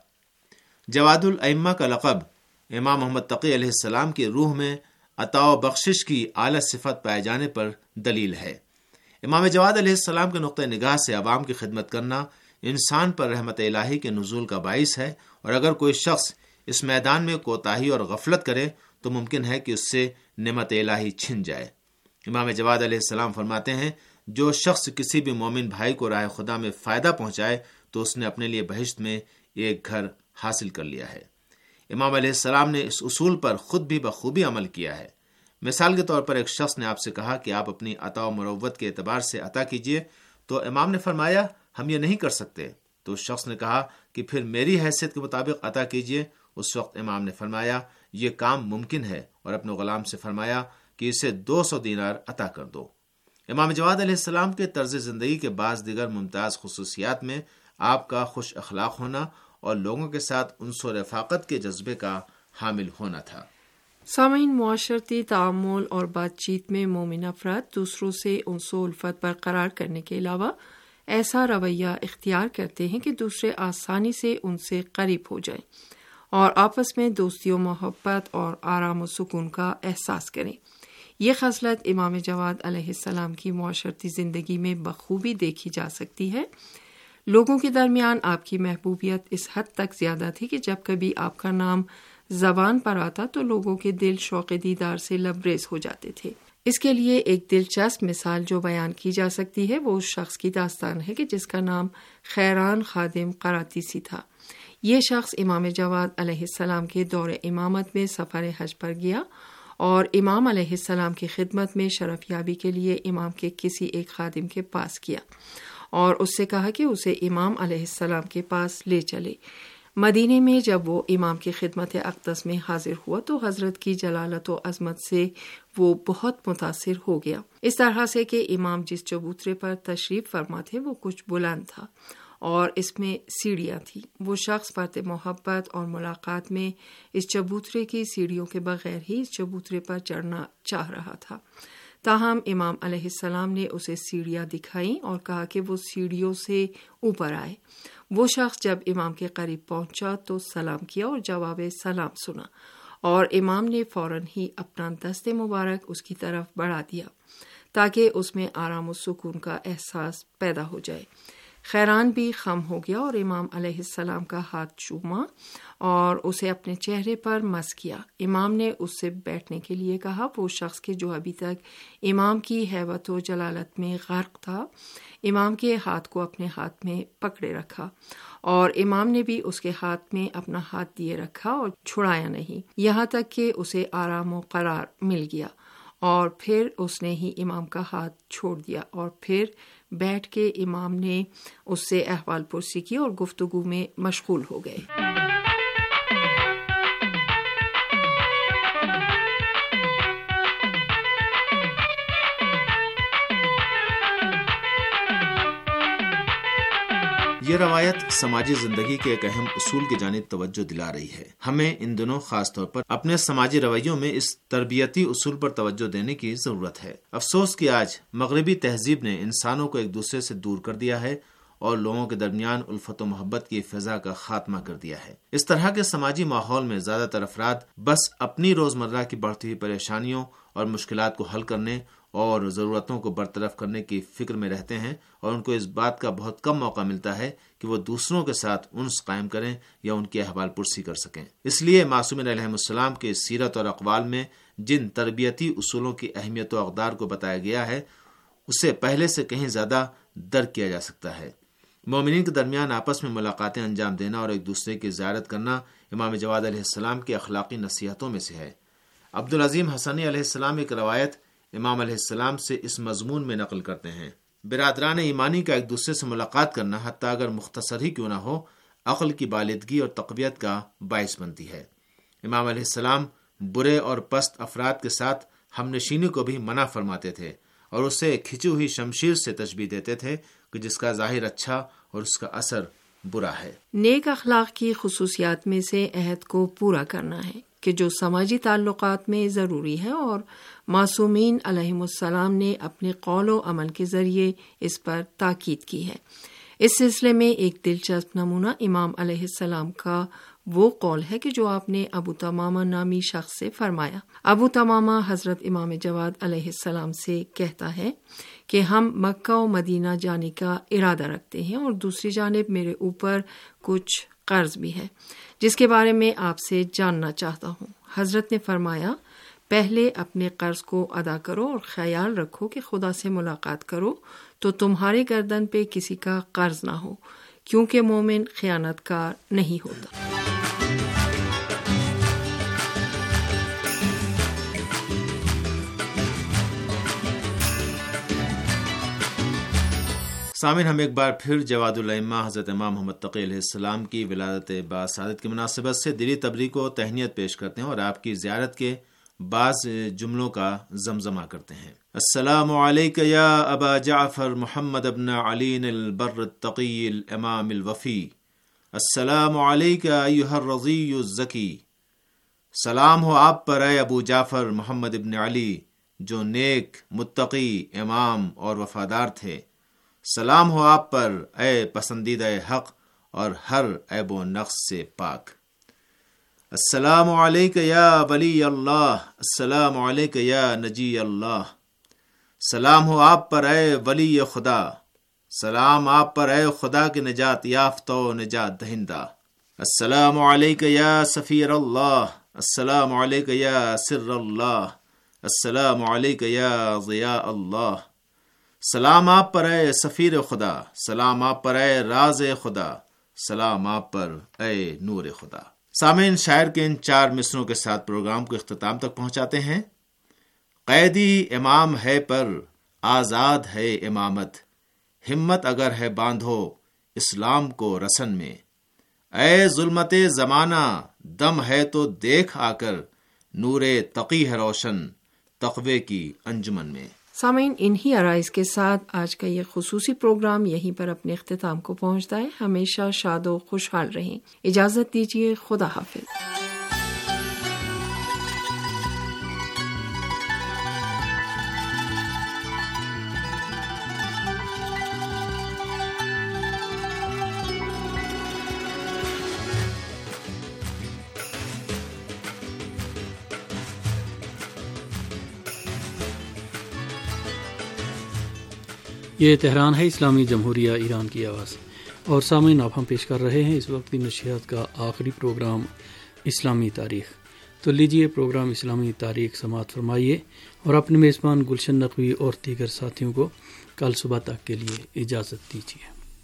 Speaker 6: جواد الائمہ کا لقب امام محمد تقی علیہ السلام کی روح میں عطا و بخشش کی اعلیٰ صفت پائے جانے پر دلیل ہے۔ امام جواد علیہ السلام کے نقطۂ نگاہ سے عوام کی خدمت کرنا انسان پر رحمت الہی کے نزول کا باعث ہے، اور اگر کوئی شخص اس میدان میں کوتاہی اور غفلت کرے تو ممکن ہے کہ اس سے نعمت الہی چھن جائے۔ امام جواد علیہ السلام فرماتے ہیں، جو شخص کسی بھی مومن بھائی کو راہ خدا میں فائدہ پہنچائے تو اس نے اپنے لیے بہشت میں ایک گھر حاصل کر لیا ہے۔ امام علیہ السلام نے اس اصول پر خود بھی بخوبی عمل کیا ہے۔ مثال کے طور پر ایک شخص نے آپ سے کہا کہ آپ اپنی عطا و مروت کے اعتبار سے عطا کیجئے، تو امام نے فرمایا ہم یہ نہیں کر سکتے۔ تو اس شخص نے کہا کہ پھر میری حیثیت کے مطابق عطا کیجئے۔ اس وقت امام نے فرمایا یہ کام ممکن ہے، اور اپنے غلام سے فرمایا کہ اسے دو سو دینار عطا کر دو۔ امام جواد علیہ السلام کے طرز زندگی کے بعض دیگر ممتاز خصوصیات میں آپ کا خوش اخلاق ہونا اور لوگوں کے ساتھ انس و رفاقت کے جذبے کا حامل ہونا تھا۔
Speaker 7: سامعین، معاشرتی تعامل اور بات چیت میں مومن افراد دوسروں سے انس و الفت برقرار کرنے کے علاوہ ایسا رویہ اختیار کرتے ہیں کہ دوسرے آسانی سے ان سے قریب ہو جائیں اور آپس میں دوستی و محبت اور آرام و سکون کا احساس کریں۔ یہ خصلت امام جواد علیہ السلام کی معاشرتی زندگی میں بخوبی دیکھی جا سکتی ہے۔ لوگوں کے درمیان آپ کی محبوبیت اس حد تک زیادہ تھی کہ جب کبھی آپ کا نام زبان پر آتا تو لوگوں کے دل شوق دیدار سے لبریز ہو جاتے تھے۔ اس کے لیے ایک دلچسپ مثال جو بیان کی جا سکتی ہے وہ اس شخص کی داستان ہے کہ جس کا نام خیران خادم قراتیسی تھا۔ یہ شخص امام جواد علیہ السلام کے دور امامت میں سفر حج پر گیا اور امام علیہ السلام کی خدمت میں شرف یابی کے لیے امام کے کسی ایک خادم کے پاس کیا اور اس سے کہا کہ اسے امام علیہ السلام کے پاس لے چلے۔ مدینے میں جب وہ امام کی خدمت اقدس میں حاضر ہوا تو حضرت کی جلالت و عظمت سے وہ بہت متاثر ہو گیا، اس طرح سے کہ امام جس چبوترے پر تشریف فرما تھے وہ کچھ بلند تھا اور اس میں سیڑھیاں تھیں۔ وہ شخص بات محبت اور ملاقات میں اس چبوترے کی سیڑھیوں کے بغیر ہی اس چبوترے پر چڑھنا چاہ رہا تھا، تاہم امام علیہ السلام نے اسے سیڑھیاں دکھائیں اور کہا کہ وہ سیڑھیوں سے اوپر آئے۔ وہ شخص جب امام کے قریب پہنچا تو سلام کیا اور جواب سلام سنا اور امام نے فوراً ہی اپنا دست مبارک اس کی طرف بڑھا دیا تاکہ اس میں آرام و سکون کا احساس پیدا ہو جائے۔ خیران بھی خم ہو گیا اور امام علیہ السلام کا ہاتھ چوما اور اسے اپنے چہرے پر مس کیا۔ امام نے اس سے بیٹھنے کے لیے کہا۔ وہ شخص کے جو ابھی تک امام کی ہیبت و جلالت میں غرق تھا امام کے ہاتھ کو اپنے ہاتھ میں پکڑے رکھا اور امام نے بھی اس کے ہاتھ میں اپنا ہاتھ دیے رکھا اور چھڑایا نہیں، یہاں تک کہ اسے آرام و قرار مل گیا، اور پھر اس نے ہی امام کا ہاتھ چھوڑ دیا اور پھر بیٹھ کے امام نے اس سے احوال پرسی کی اور گفتگو میں مشغول ہو گئے۔
Speaker 6: یہ روایت سماجی زندگی کے ایک اہم اصول کی جانب توجہ دلا رہی ہے۔ ہمیں ان دنوں خاص طور پر اپنے سماجی رویوں میں اس تربیتی اصول پر توجہ دینے کی ضرورت ہے۔ افسوس کہ آج مغربی تہذیب نے انسانوں کو ایک دوسرے سے دور کر دیا ہے اور لوگوں کے درمیان الفت و محبت کی فضا کا خاتمہ کر دیا ہے۔ اس طرح کے سماجی ماحول میں زیادہ تر افراد بس اپنی روزمرہ کی بڑھتی ہوئی پریشانیوں اور مشکلات کو حل کرنے اور ضرورتوں کو برطرف کرنے کی فکر میں رہتے ہیں، اور ان کو اس بات کا بہت کم موقع ملتا ہے کہ وہ دوسروں کے ساتھ انس قائم کریں یا ان کی احوال پرسی کر سکیں۔ اس لیے معصومین علیہ السلام کے سیرت اور اقوال میں جن تربیتی اصولوں کی اہمیت و اقدار کو بتایا گیا ہے اسے پہلے سے کہیں زیادہ درک کیا جا سکتا ہے۔ مومنین کے درمیان آپس میں ملاقاتیں انجام دینا اور ایک دوسرے کی زیارت کرنا امام جواد علیہ السلام کی اخلاقی نصیحتوں میں سے ہے۔ عبدالعظیم حسنی علیہ السلام ایک روایت امام علیہ السلام سے اس مضمون میں نقل کرتے ہیں: برادران ایمانی کا ایک دوسرے سے ملاقات کرنا حتیٰ اگر مختصر ہی کیوں نہ ہو، عقل کی بالغی اور تقویت کا باعث بنتی ہے۔ امام علیہ السلام برے اور پست افراد کے ساتھ ہم نشینی کو بھی منع فرماتے تھے اور اسے کھچی ہوئی شمشیر سے تشبیہ دیتے تھے کہ جس کا ظاہر اچھا اور اس کا اثر برا ہے۔
Speaker 7: نیک اخلاق کی خصوصیات میں سے عہد کو پورا کرنا ہے کہ جو سماجی تعلقات میں ضروری ہے، اور معصومین علیہم السلام نے اپنے قول و عمل کے ذریعے اس پر تاکید کی ہے۔ اس سلسلے میں ایک دلچسپ نمونہ امام علیہ السلام کا وہ قول ہے کہ جو آپ نے ابو تمامہ نامی شخص سے فرمایا۔ ابو تمامہ حضرت امام جواد علیہ السلام سے کہتا ہے کہ ہم مکہ و مدینہ جانے کا ارادہ رکھتے ہیں، اور دوسری جانب میرے اوپر کچھ قرض بھی ہے جس کے بارے میں آپ سے جاننا چاہتا ہوں۔ حضرت نے فرمایا، پہلے اپنے قرض کو ادا کرو اور خیال رکھو کہ خدا سے ملاقات کرو تو تمہارے گردن پہ کسی کا قرض نہ ہو، کیونکہ مومن خیانت کار نہیں ہوتا۔
Speaker 6: سامعین، ہم ایک بار پھر جواد الائمہ حضرت امام محمد تقی علیہ السلام کی ولادت باسعادت کی مناسبت سے دلی تبریک و تہنیت پیش کرتے ہیں اور آپ کی زیارت کے بعض جملوں کا زمزمہ کرتے ہیں۔ السلام علیک یا ابا جعفر محمد ابن علی البر التقی الامام الوفی، السلام علیک ایھا الرضی الزکی، سلام ہو آپ پر اے ابو جعفر محمد ابن علی جو نیک، متقی، امام اور وفادار تھے، سلام ہو آپ پر اے پسندیدہ حق اور ہر عیب و نقص سے پاک۔ السلام علیک یا ولی اللہ، السلام علیک یا نجی اللہ، سلام ہو آپ پر اے ولی خدا، سلام آپ پر اے خدا کے نجات یافتہ و نجات دہندہ۔ السلام علیک یا سفیر اللہ، السلام علیک یا سر اللہ، السلام علیک یا ضیاء اللہ، سلام آپ پر اے سفیر خدا، سلام آپ پر اے راز خدا، سلام آپ پر اے نور خدا۔ سامعین، شاعر کے ان چار مصروں کے ساتھ پروگرام کو اختتام تک پہنچاتے ہیں۔ قیدی امام ہے پر آزاد ہے امامت، ہمت اگر ہے باندھو اسلام کو رسن میں، اے ظلمت زمانہ دم ہے تو دیکھ آ کر، نور تقی ہے روشن تقوی کی انجمن میں۔
Speaker 7: سامعین، انہی آرائز کے ساتھ آج کا یہ خصوصی پروگرام یہیں پر اپنے اختتام کو پہنچتا ہے۔ ہمیشہ شاد و خوشحال رہیں۔ اجازت دیجیے، خدا حافظ۔
Speaker 4: یہ تہران ہے، اسلامی جمہوریہ ایران کی آواز، اور سامعین آپ ہم پیش کر رہے ہیں اس وقت کی نشریات کا آخری پروگرام اسلامی تاریخ۔ تو لیجئے پروگرام اسلامی تاریخ سماعت فرمائیے اور اپنے میزبان گلشن نقوی اور دیگر ساتھیوں کو کل صبح تک کے لیے اجازت دیجیے۔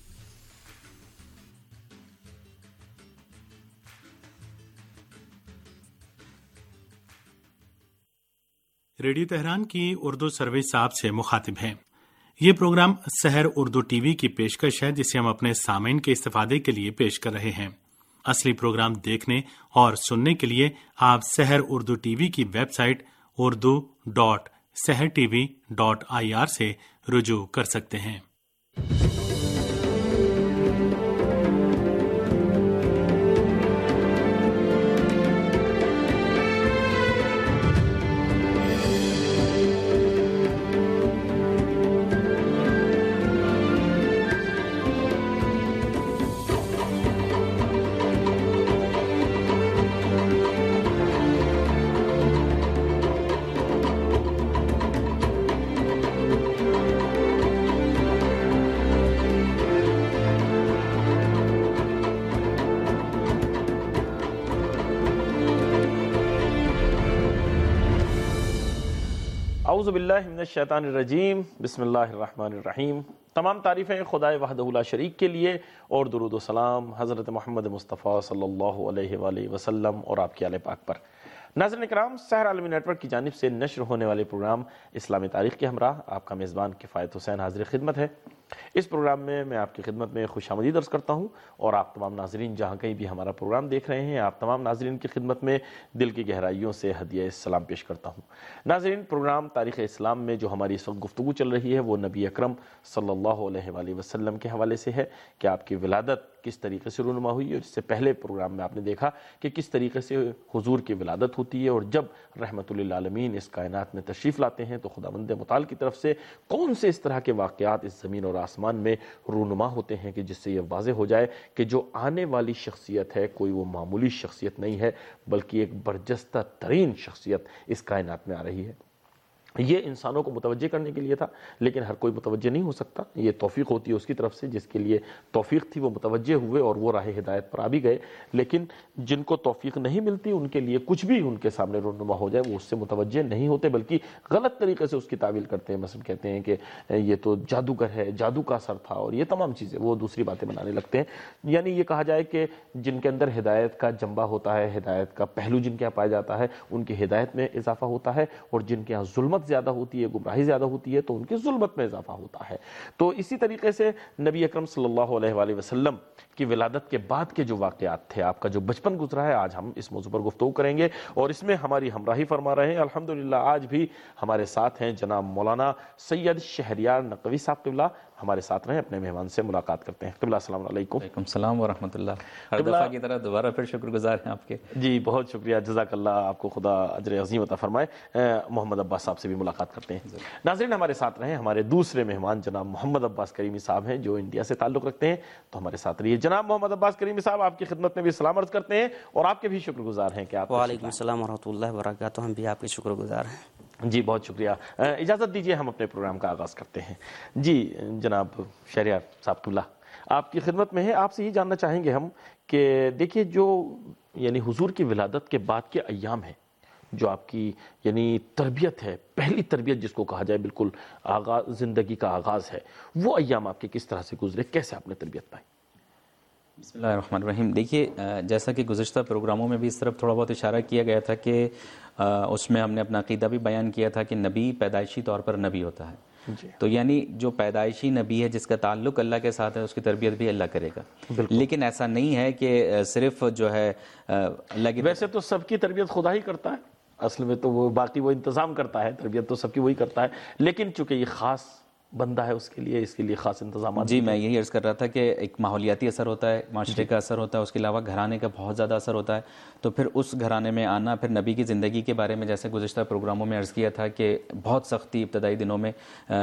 Speaker 8: ریڈیو تہران کی اردو سروس آپ سے مخاطب ہیں۔ یہ programme Sahar Urdu T V کی پیشکش ہے جسے ہم اپنے سامعین کے استفادے کے لیے پیش کر رہے ہیں۔ اصلی پروگرام دیکھنے اور سننے کے لیے آپ سحر اردو ٹی وی کی website Urdu dot Sahar T V dot I R سے رجوع کر سکتے ہیں۔
Speaker 9: اعوذ باللہ من الشیطان الرجیم، بسم اللہ الرحمن الرحیم۔ تمام تعریفیں خدائے وحدہ لا شریک کے لیے، اور درود و سلام حضرت محمد مصطفیٰ صلی اللہ علیہ وآلہ وسلم اور آپ کے آل پاک پر۔ ناظرین اکرام، سحر عالمی نیٹ ورک کی جانب سے نشر ہونے والے پروگرام اسلامی تاریخ کے ہمراہ آپ کا میزبان کفایت حسین حاضر خدمت ہے۔ اس پروگرام میں میں آپ کی خدمت میں خوش آمدید عرض کرتا ہوں، اور آپ تمام ناظرین جہاں کہیں بھی ہمارا پروگرام دیکھ رہے ہیں، آپ تمام ناظرین کی خدمت میں دل کی گہرائیوں سے ہدیہ سلام پیش کرتا ہوں۔ ناظرین، پروگرام تاریخ اسلام میں جو ہماری اس وقت گفتگو چل رہی ہے وہ نبی اکرم صلی اللہ علیہ وآلہ وسلم کے حوالے سے ہے کہ آپ کی ولادت کس طریقے سے رونما ہوئی، اور اس سے پہلے پروگرام میں آپ نے دیکھا کہ کس طریقے سے حضور کی ولادت ہوتی ہے، اور جب رحمت للعالمین اس کائنات میں تشریف لاتے ہیں تو خداوند متعال کی طرف سے کون سے اس طرح کے واقعات اس زمین اور آسمان میں رونما ہوتے ہیں کہ جس سے یہ واضح ہو جائے کہ جو آنے والی شخصیت ہے کوئی وہ معمولی شخصیت نہیں ہے، بلکہ ایک برجستہ ترین شخصیت اس کائنات میں آ رہی ہے۔ یہ انسانوں کو متوجہ کرنے کے لیے تھا، لیکن ہر کوئی متوجہ نہیں ہو سکتا، یہ توفیق ہوتی ہے اس کی طرف سے، جس کے لیے توفیق تھی وہ متوجہ ہوئے اور وہ راہ ہدایت پر آ بھی گئے۔ لیکن جن کو توفیق نہیں ملتی ان کے لیے کچھ بھی ان کے سامنے رونما ہو جائے وہ اس سے متوجہ نہیں ہوتے، بلکہ غلط طریقے سے اس کی تعویل کرتے ہیں۔ مثلا کہتے ہیں کہ یہ تو جادوگر ہے، جادو کا اثر تھا، اور یہ تمام چیزیں وہ دوسری باتیں بنانے لگتے ہیں۔ یعنی یہ کہا جائے کہ جن کے اندر ہدایت کا جنبہ ہوتا ہے، ہدایت کا پہلو جن کے یہاں پایا جاتا ہے، ان کی ہدایت میں اضافہ ہوتا ہے، اور جن کے یہاں ظلمت زیادہ ہوتی ہے، گمراہی زیادہ ہوتی ہے، تو ان کی ظلمت میں اضافہ ہوتا ہے۔ تو اسی طریقے سے نبی اکرم صلی اللہ علیہ وآلہ وسلم کی ولادت کے بعد کے جو واقعات تھے، آپ کا جو بچپن گزرا ہے، آج ہم اس موضوع پر گفتگو کریں گے، اور اس میں ہماری ہمراہی فرما رہے ہیں الحمدللہ آج بھی ہمارے ساتھ ہیں جناب مولانا سید شہریار نقوی صاحب قبلہ۔ ہمارے ساتھ رہیں، اپنے مہمان سے ملاقات کرتے ہیں۔ قبلہ السلام علیکم۔
Speaker 10: وعلیکم السلام ورحمۃ اللہ۔ ہر دفعہ کی طرح دوبارہ پھر شکر گزار ہیں آپ کے۔
Speaker 9: جی بہت شکریہ، جزاک اللہ، آپ کو خدا اجر عظیم عطا فرمائے۔ محمد عباس صاحب سے بھی ملاقات کرتے ہیں۔ ناظرین ہمارے ساتھ رہیں، ہمارے دوسرے مہمان جناب محمد عباس کریمی صاحب ہیں جو انڈیا سے تعلق رکھتے ہیں، تو ہمارے ساتھ رہیے۔ جناب محمد عباس کریمی صاحب آپ کی خدمت میں بھی سلام عرض کرتے ہیں، اور آپ کے بھی شکر گزار ہیں کہ آپ۔
Speaker 11: وعلیکم السلام ورحمۃ اللہ وبرکاتہ، ہم بھی آپ کے شکر گزار ہیں۔
Speaker 9: جی بہت شکریہ، اجازت دیجیے ہم اپنے پروگرام کا آغاز کرتے ہیں۔ جی جناب شہریار صاحب قبلہ آپ کی خدمت میں ہے، آپ سے یہ جاننا چاہیں گے ہم کہ دیکھیے جو یعنی حضور کی ولادت کے بعد کے ایام ہیں، جو آپ کی یعنی تربیت ہے، پہلی تربیت جس کو کہا جائے، بالکل آغاز زندگی کا آغاز ہے، وہ ایام آپ کے کس طرح سے گزرے، کیسے آپ نے تربیت پائی؟
Speaker 10: بسم اللہ الرحمن الرحیم۔ دیکھیے جیسا کہ گزشتہ پروگراموں میں بھی اس طرف تھوڑا بہت اشارہ کیا گیا تھا کہ اس میں ہم نے اپنا عقیدہ بھی بیان کیا تھا کہ نبی پیدائشی طور پر نبی ہوتا ہے، جی۔ تو یعنی جو پیدائشی نبی ہے جس کا تعلق اللہ کے ساتھ ہے اس کی تربیت بھی اللہ کرے گا، لیکن ایسا نہیں ہے کہ صرف جو ہے اللہ کی،
Speaker 9: ویسے تو سب کی تربیت خدا ہی کرتا ہے، اصل میں تو وہ باقی وہ انتظام کرتا ہے، تربیت تو سب کی وہی کرتا ہے، لیکن چونکہ یہ خاص بندہ ہے اس کے لیے اس کے لیے خاص انتظامات۔
Speaker 10: جی میں یہی عرض کر رہا تھا کہ ایک ماحولیاتی اثر ہوتا ہے، معاشرے کا اثر ہوتا ہے، اس کے علاوہ گھرانے کا بہت زیادہ اثر ہوتا ہے، تو پھر اس گھرانے میں آنا، پھر نبی کی زندگی کے بارے میں جیسے گزشتہ پروگراموں میں عرض کیا تھا کہ بہت سختی ابتدائی دنوں میں،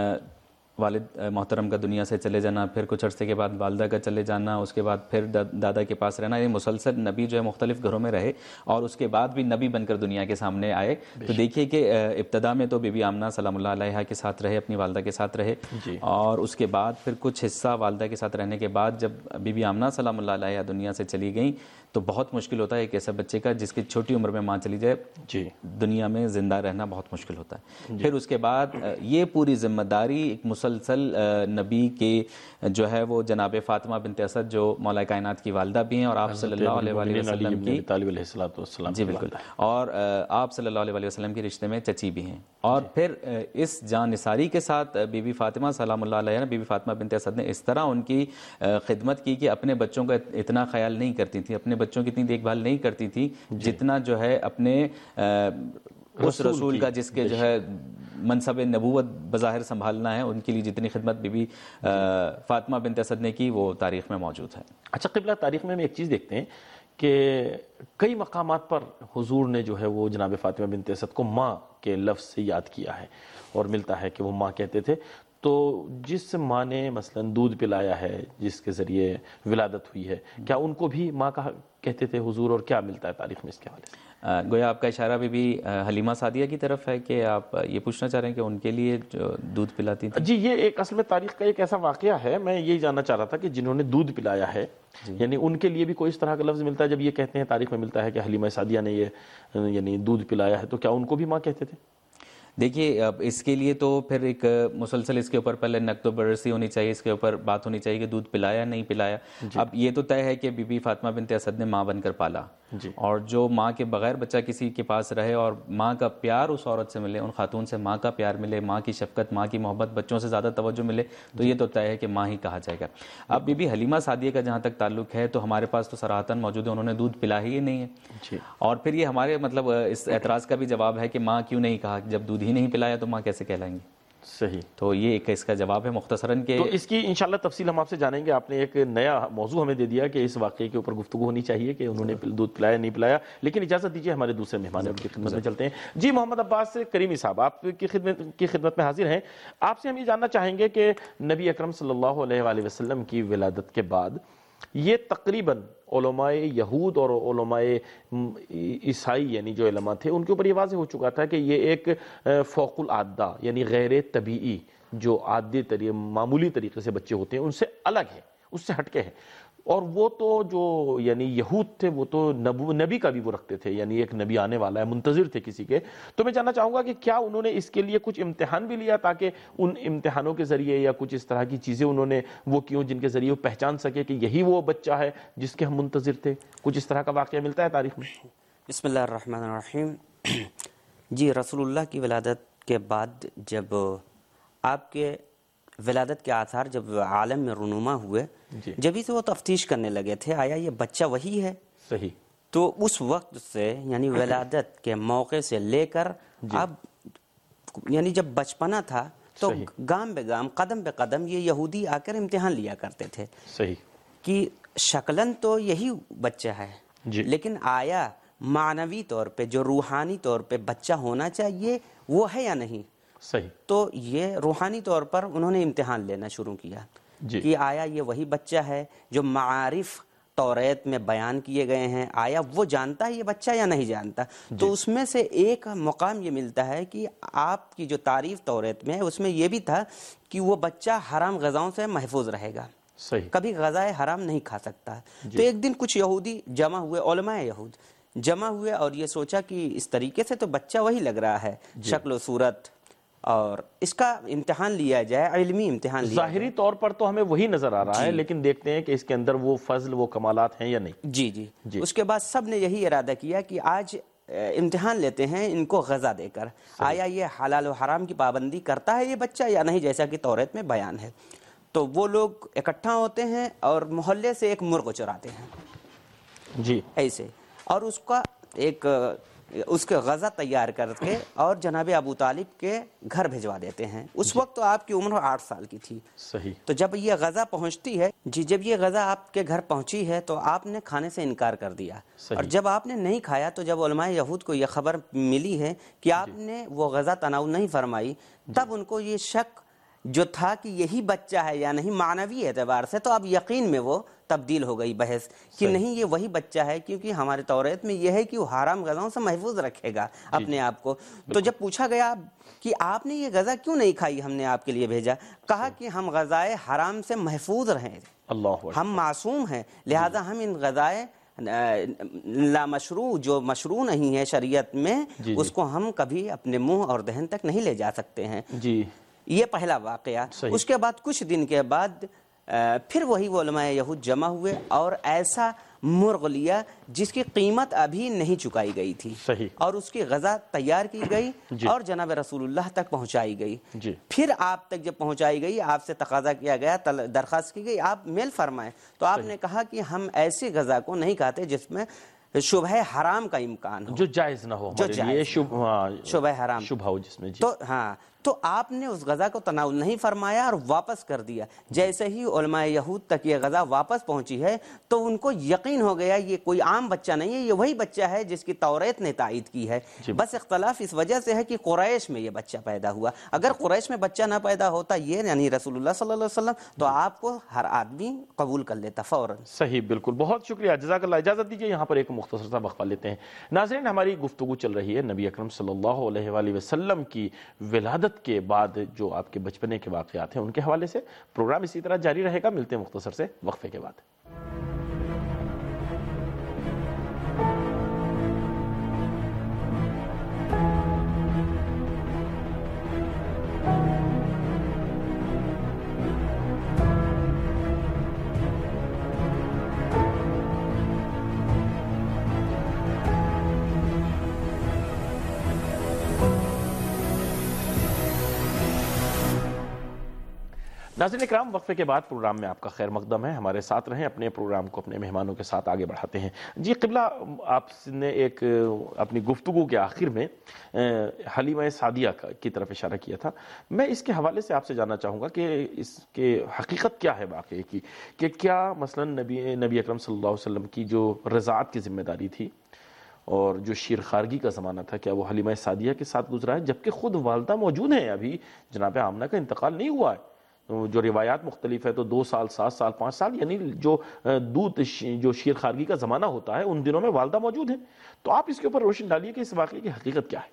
Speaker 10: والد محترم کا دنیا سے چلے جانا، پھر کچھ عرصے کے بعد والدہ کا چلے جانا، اس کے بعد پھر دادا کے پاس رہنا، یہ مسلسل نبی جو ہے مختلف گھروں میں رہے اور اس کے بعد بھی نبی بن کر دنیا کے سامنے آئے۔ تو دیکھیے کہ ابتدا میں تو بی بی آمنہ سلام اللہ علیہا کے ساتھ رہے، اپنی والدہ کے ساتھ رہے، اور اس کے بعد پھر کچھ حصہ والدہ کے ساتھ رہنے کے بعد جب بی بی آمنہ سلام اللہ علیہا دنیا سے چلی گئیں تو بہت مشکل ہوتا ہے ایک ایسا بچے کا جس کی چھوٹی عمر میں ماں چلی جائے، جی دنیا میں زندہ رہنا بہت مشکل ہوتا ہے۔ پھر اس کے بعد یہ پوری ذمہ داری ایک مسلسل نبی کے جو ہے وہ جناب فاطمہ بنت اسد جو مولا کائنات کی والدہ بھی ہیں اور آپ صلی اللہ علیہ وآلہ وسلم کی، جی بالکل، اور آپ صلی اللہ علیہ وسلم کے رشتے میں چچی بھی ہیں، اور پھر اس جان نثاری کے ساتھ بی بی فاطمہ سلام اللہ علیہ، بی بی فاطمہ بنت اسد نے اس طرح ان کی خدمت کی کہ اپنے بچوں کا اتنا خیال نہیں کرتی تھی، اپنے بچوں کی اتنی دیکھ بھال نہیں کرتی تھی جتنا جو ہے اپنے اس رسول کا جس کے جو ہے منصب نبوت بظاہر سنبھالنا ہے، ان کے لیے جتنی خدمت بی بی فاطمہ بنت اسد نے کی وہ تاریخ میں موجود ہے۔
Speaker 9: اچھا قبلہ، تاریخ میں ہم ایک چیز دیکھتے ہیں کہ کئی مقامات پر حضور نے جو ہے وہ جناب فاطمہ بنت اسد کو ماں کے لفظ سے یاد کیا ہے، اور ملتا ہے کہ وہ ماں کہتے تھے۔ تو جس ماں نے مثلا دودھ پلایا ہے، جس کے ذریعے ولادت ہوئی ہے، کیا ان کو بھی ماں کہا کہتے تھے حضور، اور کیا ملتا ہے تاریخ میں اس کے حوالے سے؟
Speaker 10: گویا آپ کا اشارہ بھی بھی حلیمہ سعدیہ کی طرف ہے کہ آپ یہ پوچھنا چاہ رہے ہیں کہ ان کے لیے جو دودھ پلاتی تھی؟
Speaker 9: جی یہ ایک اصل میں تاریخ کا ایک ایسا واقعہ ہے، میں یہی جاننا چاہ رہا تھا کہ جنہوں نے دودھ پلایا ہے، یعنی ان کے لیے بھی کوئی اس طرح کا لفظ ملتا ہے؟ جب یہ کہتے ہیں تاریخ میں ملتا ہے کہ حلیمہ سعدیہ نے یہ یعنی دودھ پلایا ہے، تو کیا ان کو بھی ماں کہتے تھے؟
Speaker 10: دیکھیے اب اس کے لیے تو پھر ایک مسلسل اس کے اوپر پہلے نقد و بررسی ہونی چاہیے، اس کے اوپر بات ہونی چاہیے کہ دودھ پلایا نہیں پلایا. اب یہ تو طے ہے کہ بی بی فاطمہ بنت اسد نے ماں بن کر پالا، اور جو ماں کے بغیر بچہ کسی کے پاس رہے اور ماں کا پیار اس عورت سے ملے، ان خاتون سے ماں کا پیار ملے، ماں کی شفقت، ماں کی محبت، بچوں سے زیادہ توجہ ملے، تو یہ تو طے ہے کہ ماں ہی کہا جائے گا. اب بی بی حلیمہ سعدیہ کا جہاں تک تعلق ہے تو ہمارے پاس تو صراحتاً موجود ہے انہوں نے دودھ پلا ہی نہیں ہے. اور پھر یہ ہمارے مطلب اس اعتراض کا بھی جواب ہے کہ ماں کیوں نہیں کہا، جب دودھ ہی نہیں پلایا تو ماں کیسے کہلائیں گے.
Speaker 9: صحیح.
Speaker 10: تو یہ ایک اس کا جواب ہے مختصراً کہ
Speaker 9: تو اس کی انشاءاللہ تفصیل ہم آپ سے جانیں گے. آپ نے ایک نیا موضوع ہمیں دے دیا کہ اس واقعے کے اوپر گفتگو ہونی چاہیے کہ انہوں نے دودھ پلایا نہیں پلایا. لیکن اجازت دیجیے ہمارے دوسرے مہمان ان کی خدمت میں چلتے ہیں. جی محمد عباس کریمی صاحب آپ کی خدمت کی خدمت میں حاضر ہیں. آپ سے ہم یہ جاننا چاہیں گے کہ نبی اکرم صلی اللہ علیہ وآلہ وسلم کی ولادت کے بعد یہ تقریباً علماء یہود اور علماء عیسائی یعنی جو علماء تھے ان کے اوپر یہ واضح ہو چکا تھا کہ یہ ایک فوق العادہ یعنی غیر طبیعی جو عادی طریقے معمولی طریقے سے بچے ہوتے ہیں ان سے الگ ہے، اس سے ہٹ کے ہے. اور وہ تو جو یعنی یہود تھے وہ تو نبو نبی کا بھی وہ رکھتے تھے، یعنی ایک نبی آنے والا ہے، منتظر تھے کسی کے. تو میں جاننا چاہوں گا کہ کیا انہوں نے اس کے لیے کچھ امتحان بھی لیا تاکہ ان امتحانوں کے ذریعے یا کچھ اس طرح کی چیزیں انہوں نے وہ کیوں جن کے ذریعے وہ پہچان سکے کہ یہی وہ بچہ ہے جس کے ہم منتظر تھے؟ کچھ اس طرح کا واقعہ ملتا ہے تاریخ میں؟
Speaker 11: بسم اللہ الرحمن الرحیم. جی رسول اللہ کی ولادت کے بعد جب آپ کے ولادت کے آثار جب عالم میں رونما ہوئے، جبھی سے وہ تفتیش کرنے لگے تھے آیا یہ بچہ وہی ہے.
Speaker 9: صحیح.
Speaker 11: تو اس وقت سے یعنی ولادت کے موقع سے لے کر اب یعنی جب بچپنا تھا تو گام بے گام قدم بے قدم یہ یہودی آ کر امتحان لیا کرتے تھے.
Speaker 9: صحیح.
Speaker 11: کہ شکلاً تو یہی بچہ ہے لیکن آیا معنوی طور پہ جو روحانی طور پہ بچہ ہونا چاہیے وہ ہے یا نہیں.
Speaker 9: صحیح.
Speaker 11: تو یہ روحانی طور پر انہوں نے امتحان لینا شروع کیا کہ آیا یہ وہی بچہ ہے جو معارف توریت میں بیان کیے گئے ہیں، آیا وہ جانتا ہے یہ بچہ یا نہیں جانتا. تو اس میں سے ایک مقام یہ ملتا ہے کہ آپ کی جو تعریف توریت میں ہے اس میں یہ بھی تھا کہ وہ بچہ حرام غذاؤں سے محفوظ رہے گا، کبھی غذائے حرام نہیں کھا سکتا. تو ایک دن کچھ یہودی جمع ہوئے، علماء یہود جمع ہوئے اور یہ سوچا کہ اس طریقے سے تو بچہ وہی لگ رہا ہے شکل و صورت، اور اس کا امتحان لیا جائے، علمی امتحان لیا.
Speaker 9: ظاہری طور پر تو ہمیں وہی نظر آ رہا ہے لیکن دیکھتے ہیں کہ اس کے اندر وہ فضل وہ کمالات ہیں یا نہیں.
Speaker 11: جی جی جی. اس کے بعد سب نے یہی ارادہ کیا کہ آج امتحان لیتے ہیں ان کو غذا دے کر، آیا یہ حلال و حرام کی پابندی کرتا ہے یہ بچہ یا نہیں، جیسا کہ توریت میں بیان ہے. تو وہ لوگ اکٹھا ہوتے ہیں اور محلے سے ایک مرغ چراتے ہیں
Speaker 9: جی
Speaker 11: ایسے، اور اس کا ایک اس کے غذا تیار کر کے اور جناب ابو طالب کے گھر بھجوا دیتے ہیں. اس وقت تو آپ کی عمر آٹھ سال کی تھی.
Speaker 9: صحیح.
Speaker 11: تو جب یہ غذا پہنچتی ہے جی جب یہ غذا آپ کے گھر پہنچی ہے تو آپ نے کھانے سے انکار کر دیا. اور جب آپ نے نہیں کھایا تو جب علماء یہود کو یہ خبر ملی ہے کہ آپ نے وہ غذا تناول نہیں فرمائی، تب ان کو یہ شک جو تھا کہ یہی بچہ ہے یا نہیں معنوی اعتبار سے، تو اب یقین میں وہ تبدیل ہو گئی بحث کہ نہیں یہ وہی بچہ ہے، کیونکہ ہمارے توریت میں یہ ہے کہ وہ حرام غذاؤں سے محفوظ رکھے گا اپنے آپ کو. تو جب پوچھا گیا کہ آپ نے یہ غذا کیوں نہیں کھائی، ہم نے آپ کے لیے بھیجا، کہا کہ ہم غذائے حرام سے محفوظ رہیں، ہم معصوم ہیں، لہذا ہم ان غذائے لامشروع جو مشروع نہیں ہے شریعت میں اس کو ہم کبھی اپنے منہ اور دہن تک نہیں لے جا سکتے ہیں.
Speaker 9: جی
Speaker 11: یہ پہلا واقعہ. اس کے بعد کچھ دن کے بعد پھر وہی علماء یہود جمع ہوئے اور ایسا مرغ لیا جس کی قیمت ابھی نہیں چکائی گئی تھی.
Speaker 9: صحیح.
Speaker 11: اور اس کی غذا تیار کی گئی اور جناب رسول اللہ تک پہنچائی گئی. پھر آپ تک جب پہنچائی گئی آپ سے تقاضا کیا گیا، درخواست کی گئی آپ میل فرمائیں، تو آپ نے کہا کہ ہم ایسی غذا کو نہیں کھاتے جس میں شبہ حرام کا امکان ہو،
Speaker 9: جو جائز نہ ہو،
Speaker 11: جو جائز شبہ حرام
Speaker 9: شبہ ہو جس میں.
Speaker 11: تو ہاں تو آپ نے اس غذا کو تناول نہیں فرمایا اور واپس کر دیا. جیسے ہی علماء یہود تک یہ غذا واپس پہنچی ہے تو ان کو یقین ہو گیا یہ کوئی عام بچہ نہیں ہے، یہ وہی بچہ ہے جس کی توریت نے تائید کی ہے. بس اختلاف اس وجہ سے ہے کہ قریش میں یہ بچہ پیدا ہوا. اگر قریش میں بچہ نہ پیدا ہوتا یہ یعنی رسول اللہ صلی اللہ علیہ وسلم، تو آپ کو ہر آدمی قبول کر لیتا فوراً.
Speaker 9: صحیح، بالکل. بہت شکریہ، جزاک اللہ. اجازت دیجیے یہاں پر ایک مختصر سا وقفہ لیتے ہیں. ناظرین، ہماری گفتگو چل رہی ہے نبی اکرم صلی اللہ علیہ وآلہ وسلم کی ولادت کے بعد جو آپ کے بچپنے کے واقعات ہیں ان کے حوالے سے. پروگرام اسی طرح جاری رہے گا. ملتے ہیں مختصر سے وقفے کے بعد. ناظرین اکرام، وقفے کے بعد پروگرام میں آپ کا خیر مقدم ہے، ہمارے ساتھ رہیں، اپنے پروگرام کو اپنے مہمانوں کے ساتھ آگے بڑھاتے ہیں۔ جی قبلہ، آپ نے ایک اپنی گفتگو کے آخر میں حلیمہ سعدیہ کی طرف اشارہ کیا تھا، میں اس کے حوالے سے آپ سے جاننا چاہوں گا کہ اس کے حقیقت کیا ہے واقعے کی، کہ کیا مثلا نبی نبی اکرم صلی اللہ علیہ وسلم کی جو رضاعت کی ذمہ داری تھی اور جو شیر خارگی کا زمانہ تھا، کیا وہ حلیمہ سعدیہ کے ساتھ گزرا ہے، جبکہ خود والدہ موجود ہیں، ابھی جناب آمنہ کا انتقال نہیں ہوا ہے؟ جو روایات مختلف ہے تو دو سال، سات سال، پانچ سال، یعنی جو دودھ جو شیر خارگی کا زمانہ ہوتا ہے ان دنوں میں والدہ موجود ہیں۔ تو آپ اس کے اوپر روشنی ڈالیے کہ اس واقعے کی حقیقت کیا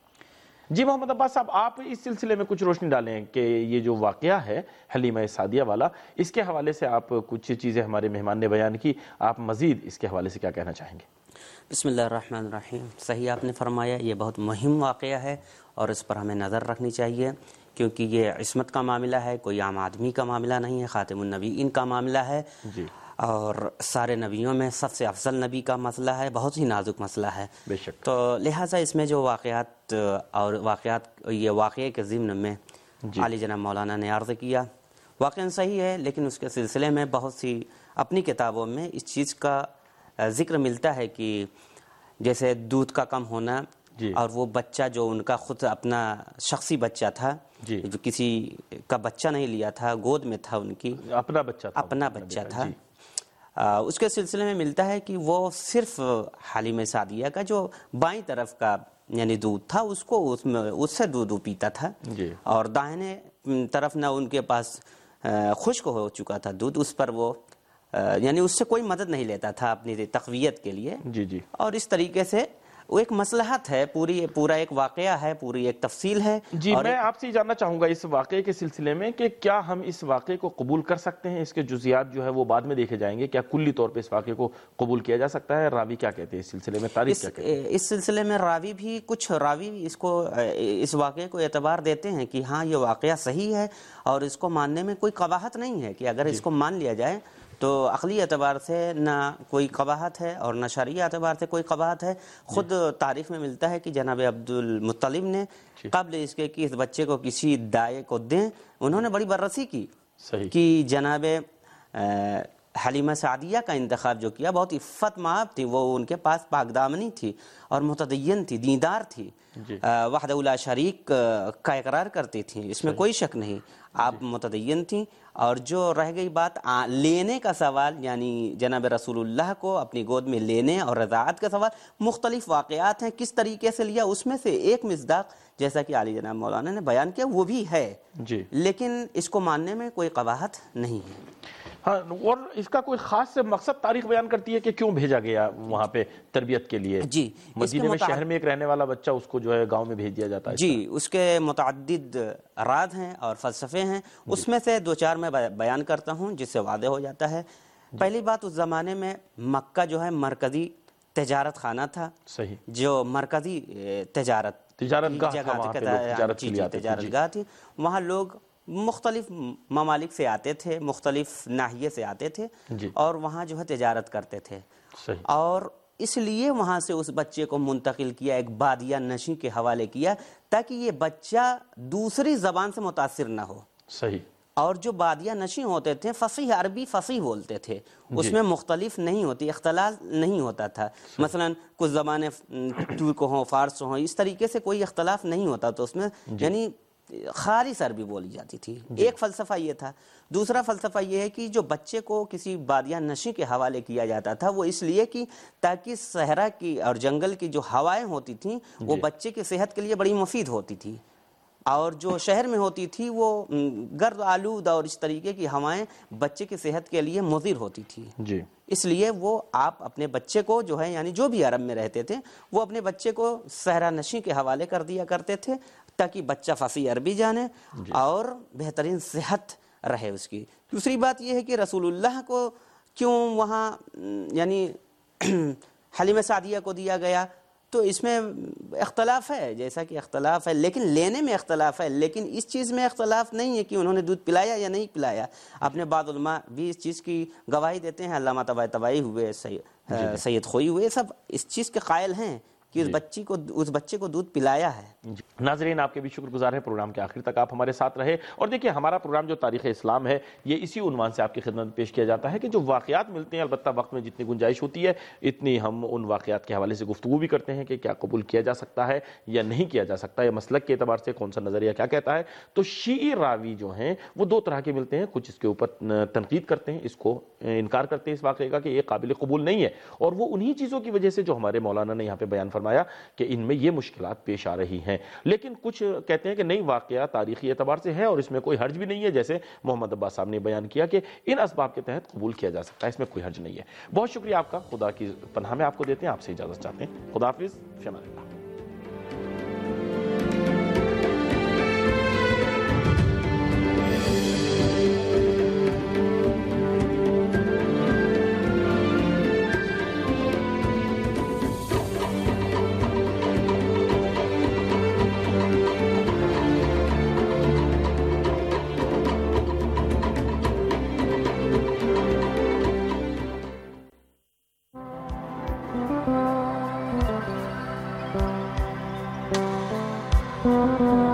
Speaker 9: ہے۔ جی محمد عباس صاحب، آپ اس سلسلے میں کچھ روشنی ڈالیں کہ یہ جو واقعہ ہے حلیمہ سعدیہ والا، اس کے حوالے سے آپ کچھ چیزیں ہمارے مہمان نے بیان کی، آپ مزید اس کے حوالے سے کیا کہنا چاہیں گے؟
Speaker 11: بسم اللہ الرحمن الرحیم۔ صحیح آپ نے فرمایا، یہ بہت مہم واقعہ ہے اور اس پر ہمیں نظر رکھنی چاہیے، کیونکہ یہ عصمت کا معاملہ ہے، کوئی عام آدمی کا معاملہ نہیں ہے، خاتم النبیین کا معاملہ ہے
Speaker 9: جی،
Speaker 11: اور سارے نبیوں میں سب سے افضل نبی کا مسئلہ ہے، بہت ہی نازک مسئلہ ہے۔
Speaker 9: بے شک۔
Speaker 11: تو لہٰذا اس میں جو واقعات اور واقعات یہ واقعے کے ضمن میں
Speaker 9: جی
Speaker 11: عالی جناب مولانا نے عرض کیا، واقعاً صحیح ہے، لیکن اس کے سلسلے میں بہت سی اپنی کتابوں میں اس چیز کا ذکر ملتا ہے کہ جیسے دودھ کا کم ہونا
Speaker 9: جی،
Speaker 11: اور وہ بچہ جو ان کا خود اپنا شخصی بچہ تھا
Speaker 9: جی،
Speaker 11: جو کسی کا بچہ نہیں لیا تھا، گود میں تھا، ان کی
Speaker 9: اپنا بچہ تھا،
Speaker 11: اپنا بچہ تھا،
Speaker 9: جی،
Speaker 11: آ, اس کے سلسلے میں ملتا ہے کہ وہ صرف حلیمہ سعدیہ کا جو بائیں طرف کا یعنی دودھ تھا اس کو اس میں اس سے دودھ پیتا تھا
Speaker 9: جی،
Speaker 11: اور دائیں طرف نہ ان کے پاس خشک ہو چکا تھا دودھ، اس پر وہ یعنی اس سے کوئی مدد نہیں لیتا تھا اپنی تقویت کے لیے۔
Speaker 9: جی جی،
Speaker 11: اور اس طریقے سے وہ ایک مصلحت ہے، پوری پورا ایک واقعہ ہے، پوری ایک تفصیل ہے۔
Speaker 9: جی،
Speaker 11: اور
Speaker 9: میں آپ سے جاننا چاہوں گا اس واقعے کے سلسلے میں کہ کیا ہم اس واقعے کو قبول کر سکتے ہیں؟ اس کے جزیات جو ہے وہ بعد میں دیکھے جائیں گے، کیا کلی طور پہ اس واقعے کو قبول کیا جا سکتا ہے؟ راوی کیا کہتے ہیں اس سلسلے میں، تاریخ کیا کہتے ہیں؟
Speaker 11: اس سلسلے میں راوی بھی کچھ راوی اس کو اس واقعے کو اعتبار دیتے ہیں کہ ہاں یہ واقعہ صحیح ہے اور اس کو ماننے میں کوئی قباحت نہیں ہے، کہ اگر اس کو مان لیا جائے تو عقلی اعتبار سے نہ کوئی قباحت ہے اور نہ شرعی اعتبار سے کوئی قباحت ہے۔ خود تاریخ میں ملتا ہے کہ جناب عبد المطلب نے قبل اس کے کہ اس بچے کو کسی دائے کو دیں، انہوں نے بڑی بررسی کی کہ جناب حلیمہ سعدیہ کا انتخاب جو کیا، بہت عفت مآب تھی، وہ ان کے پاس پاک دامنی تھی اور متدین تھی، دیندار تھی، وحدہ لا شریک کا اقرار کرتی تھی، اس میں کوئی شک نہیں، آپ متدین تھیں۔ اور جو رہ گئی بات لینے کا سوال، یعنی جناب رسول اللہ کو اپنی گود میں لینے اور رضاعت کا سوال، مختلف واقعات ہیں، کس طریقے سے لیا، اس میں سے ایک مصداق جیسا کہ عالی جناب مولانا نے بیان کیا وہ بھی ہے،
Speaker 9: جی،
Speaker 11: لیکن اس کو ماننے میں کوئی قباحت نہیں ہے۔
Speaker 9: ہاں، اور اس کا کوئی خاص مقصد تاریخ بیان کرتی ہے کہ کیوں بھیجا گیا وہاں پہ تربیت کے لیے؟
Speaker 11: جی،
Speaker 9: مدینے میں شہر میں ایک رہنے والا بچہ، اس کو جو ہے گاؤں میں بھیج دیا جاتا ہے۔
Speaker 11: جی، اس کے متعدد راز ہیں اور فلسفے ہیں، اس میں سے دو چار میں بیان کرتا ہوں جس سے واضح ہو جاتا ہے۔ پہلی بات، اس زمانے میں مکہ جو ہے مرکزی تجارت خانہ تھا،
Speaker 9: صحیح،
Speaker 11: جو مرکزی تجارت
Speaker 9: تجارت
Speaker 11: گاہ تھی، وہاں لوگ مختلف ممالک سے آتے تھے، مختلف ناحیے سے آتے تھے اور وہاں جو ہے تجارت کرتے تھے، اور اس لیے وہاں سے اس بچے کو منتقل کیا، ایک بادیہ نشیں کے حوالے کیا تاکہ یہ بچہ دوسری زبان سے متاثر نہ ہو۔
Speaker 9: صحیح۔ اور
Speaker 11: جو بادیہ نشیں ہوتے تھے فصیح عربی فصیح بولتے تھے، اس میں مختلف نہیں ہوتی، اختلاط نہیں ہوتا تھا، مثلا کچھ زبانیں ترک ہوں، فارس ہوں، اس طریقے سے کوئی اختلاف نہیں ہوتا، تو اس میں یعنی خالص عربی بولی جاتی تھی۔ ایک فلسفہ یہ تھا۔ دوسرا فلسفہ یہ ہے کہ جو بچے کو کسی بادیہ نشیں کے حوالے کیا جاتا تھا وہ اس لیے کہ تاکہ صحرا کی اور جنگل کی جو ہوائیں ہوتی تھیں وہ بچے کی صحت کے لیے بڑی مفید ہوتی تھی، اور جو شہر میں ہوتی تھی وہ گرد آلود اور اس طریقے کی ہوائیں بچے کی صحت کے لیے مضر ہوتی تھی۔
Speaker 9: جی، اس
Speaker 11: لیے وہ آپ اپنے بچے کو جو ہے یعنی جو بھی عرب میں رہتے تھے وہ اپنے بچے کو صحرا نشیں کے حوالے کر دیا کرتے تھے تاکہ بچہ فصیح عربی جانے اور بہترین صحت رہے اس کی۔ دوسری بات یہ ہے کہ رسول اللہ کو کیوں وہاں یعنی حلیمہ سعدیہ کو دیا گیا، تو اس میں اختلاف ہے، جیسا کہ اختلاف ہے، لیکن لینے میں اختلاف ہے، لیکن اس چیز میں اختلاف نہیں ہے کہ انہوں نے دودھ پلایا یا نہیں پلایا۔ اپنے بعض علماء بھی اس چیز کی گواہی دیتے ہیں، علامہ طبائی طبائی ہوئے، سید خوئی ہوئے، سب اس چیز کے قائل ہیں کہ اس بچی کو اس بچے کو دودھ پلایا ہے۔
Speaker 9: ناظرین آپ کے بھی شکر گزار ہیں، پروگرام کے آخر تک آپ ہمارے ساتھ رہے، اور دیکھیں ہمارا پروگرام جو تاریخ اسلام ہے یہ اسی عنوان سے آپ کی خدمت میں پیش کیا جاتا ہے کہ جو واقعات ملتے ہیں، البتہ وقت میں جتنی گنجائش ہوتی ہے اتنی ہم ان واقعات کے حوالے سے گفتگو بھی کرتے ہیں کہ کیا قبول کیا جا سکتا ہے یا نہیں کیا جا سکتا، یا مسلک کے اعتبار سے کون سا نظریہ کیا کہتا ہے۔ تو شیعی راوی جو ہیں وہ دو طرح کے ملتے ہیں، کچھ اس کے اوپر تنقید کرتے ہیں، اس کو انکار کرتے ہیں اس واقعے کا کہ یہ قابل قبول نہیں ہے، اور وہ انہی چیزوں کی وجہ سے جو ہمارے مولانا نے یہاں پہ بیان فرمایا کہ ان میں یہ مشکلات پیش آ رہی ہیں۔ لیکن کچھ کہتے ہیں کہ نہیں، واقعہ تاریخی اعتبار سے ہے اور اس میں کوئی حرج بھی نہیں ہے، جیسے محمد عباس صاحب نے بیان کیا کہ ان اسباب کے تحت قبول کیا جا سکتا ہے، اس میں کوئی حرج نہیں ہے۔ بہت شکریہ آپ کا، خدا کی پناہ میں آپ کو دیتے ہیں، آپ سے اجازت چاہتے ہیں، خدا حافظ، فی امان اللہ۔
Speaker 12: Thank you.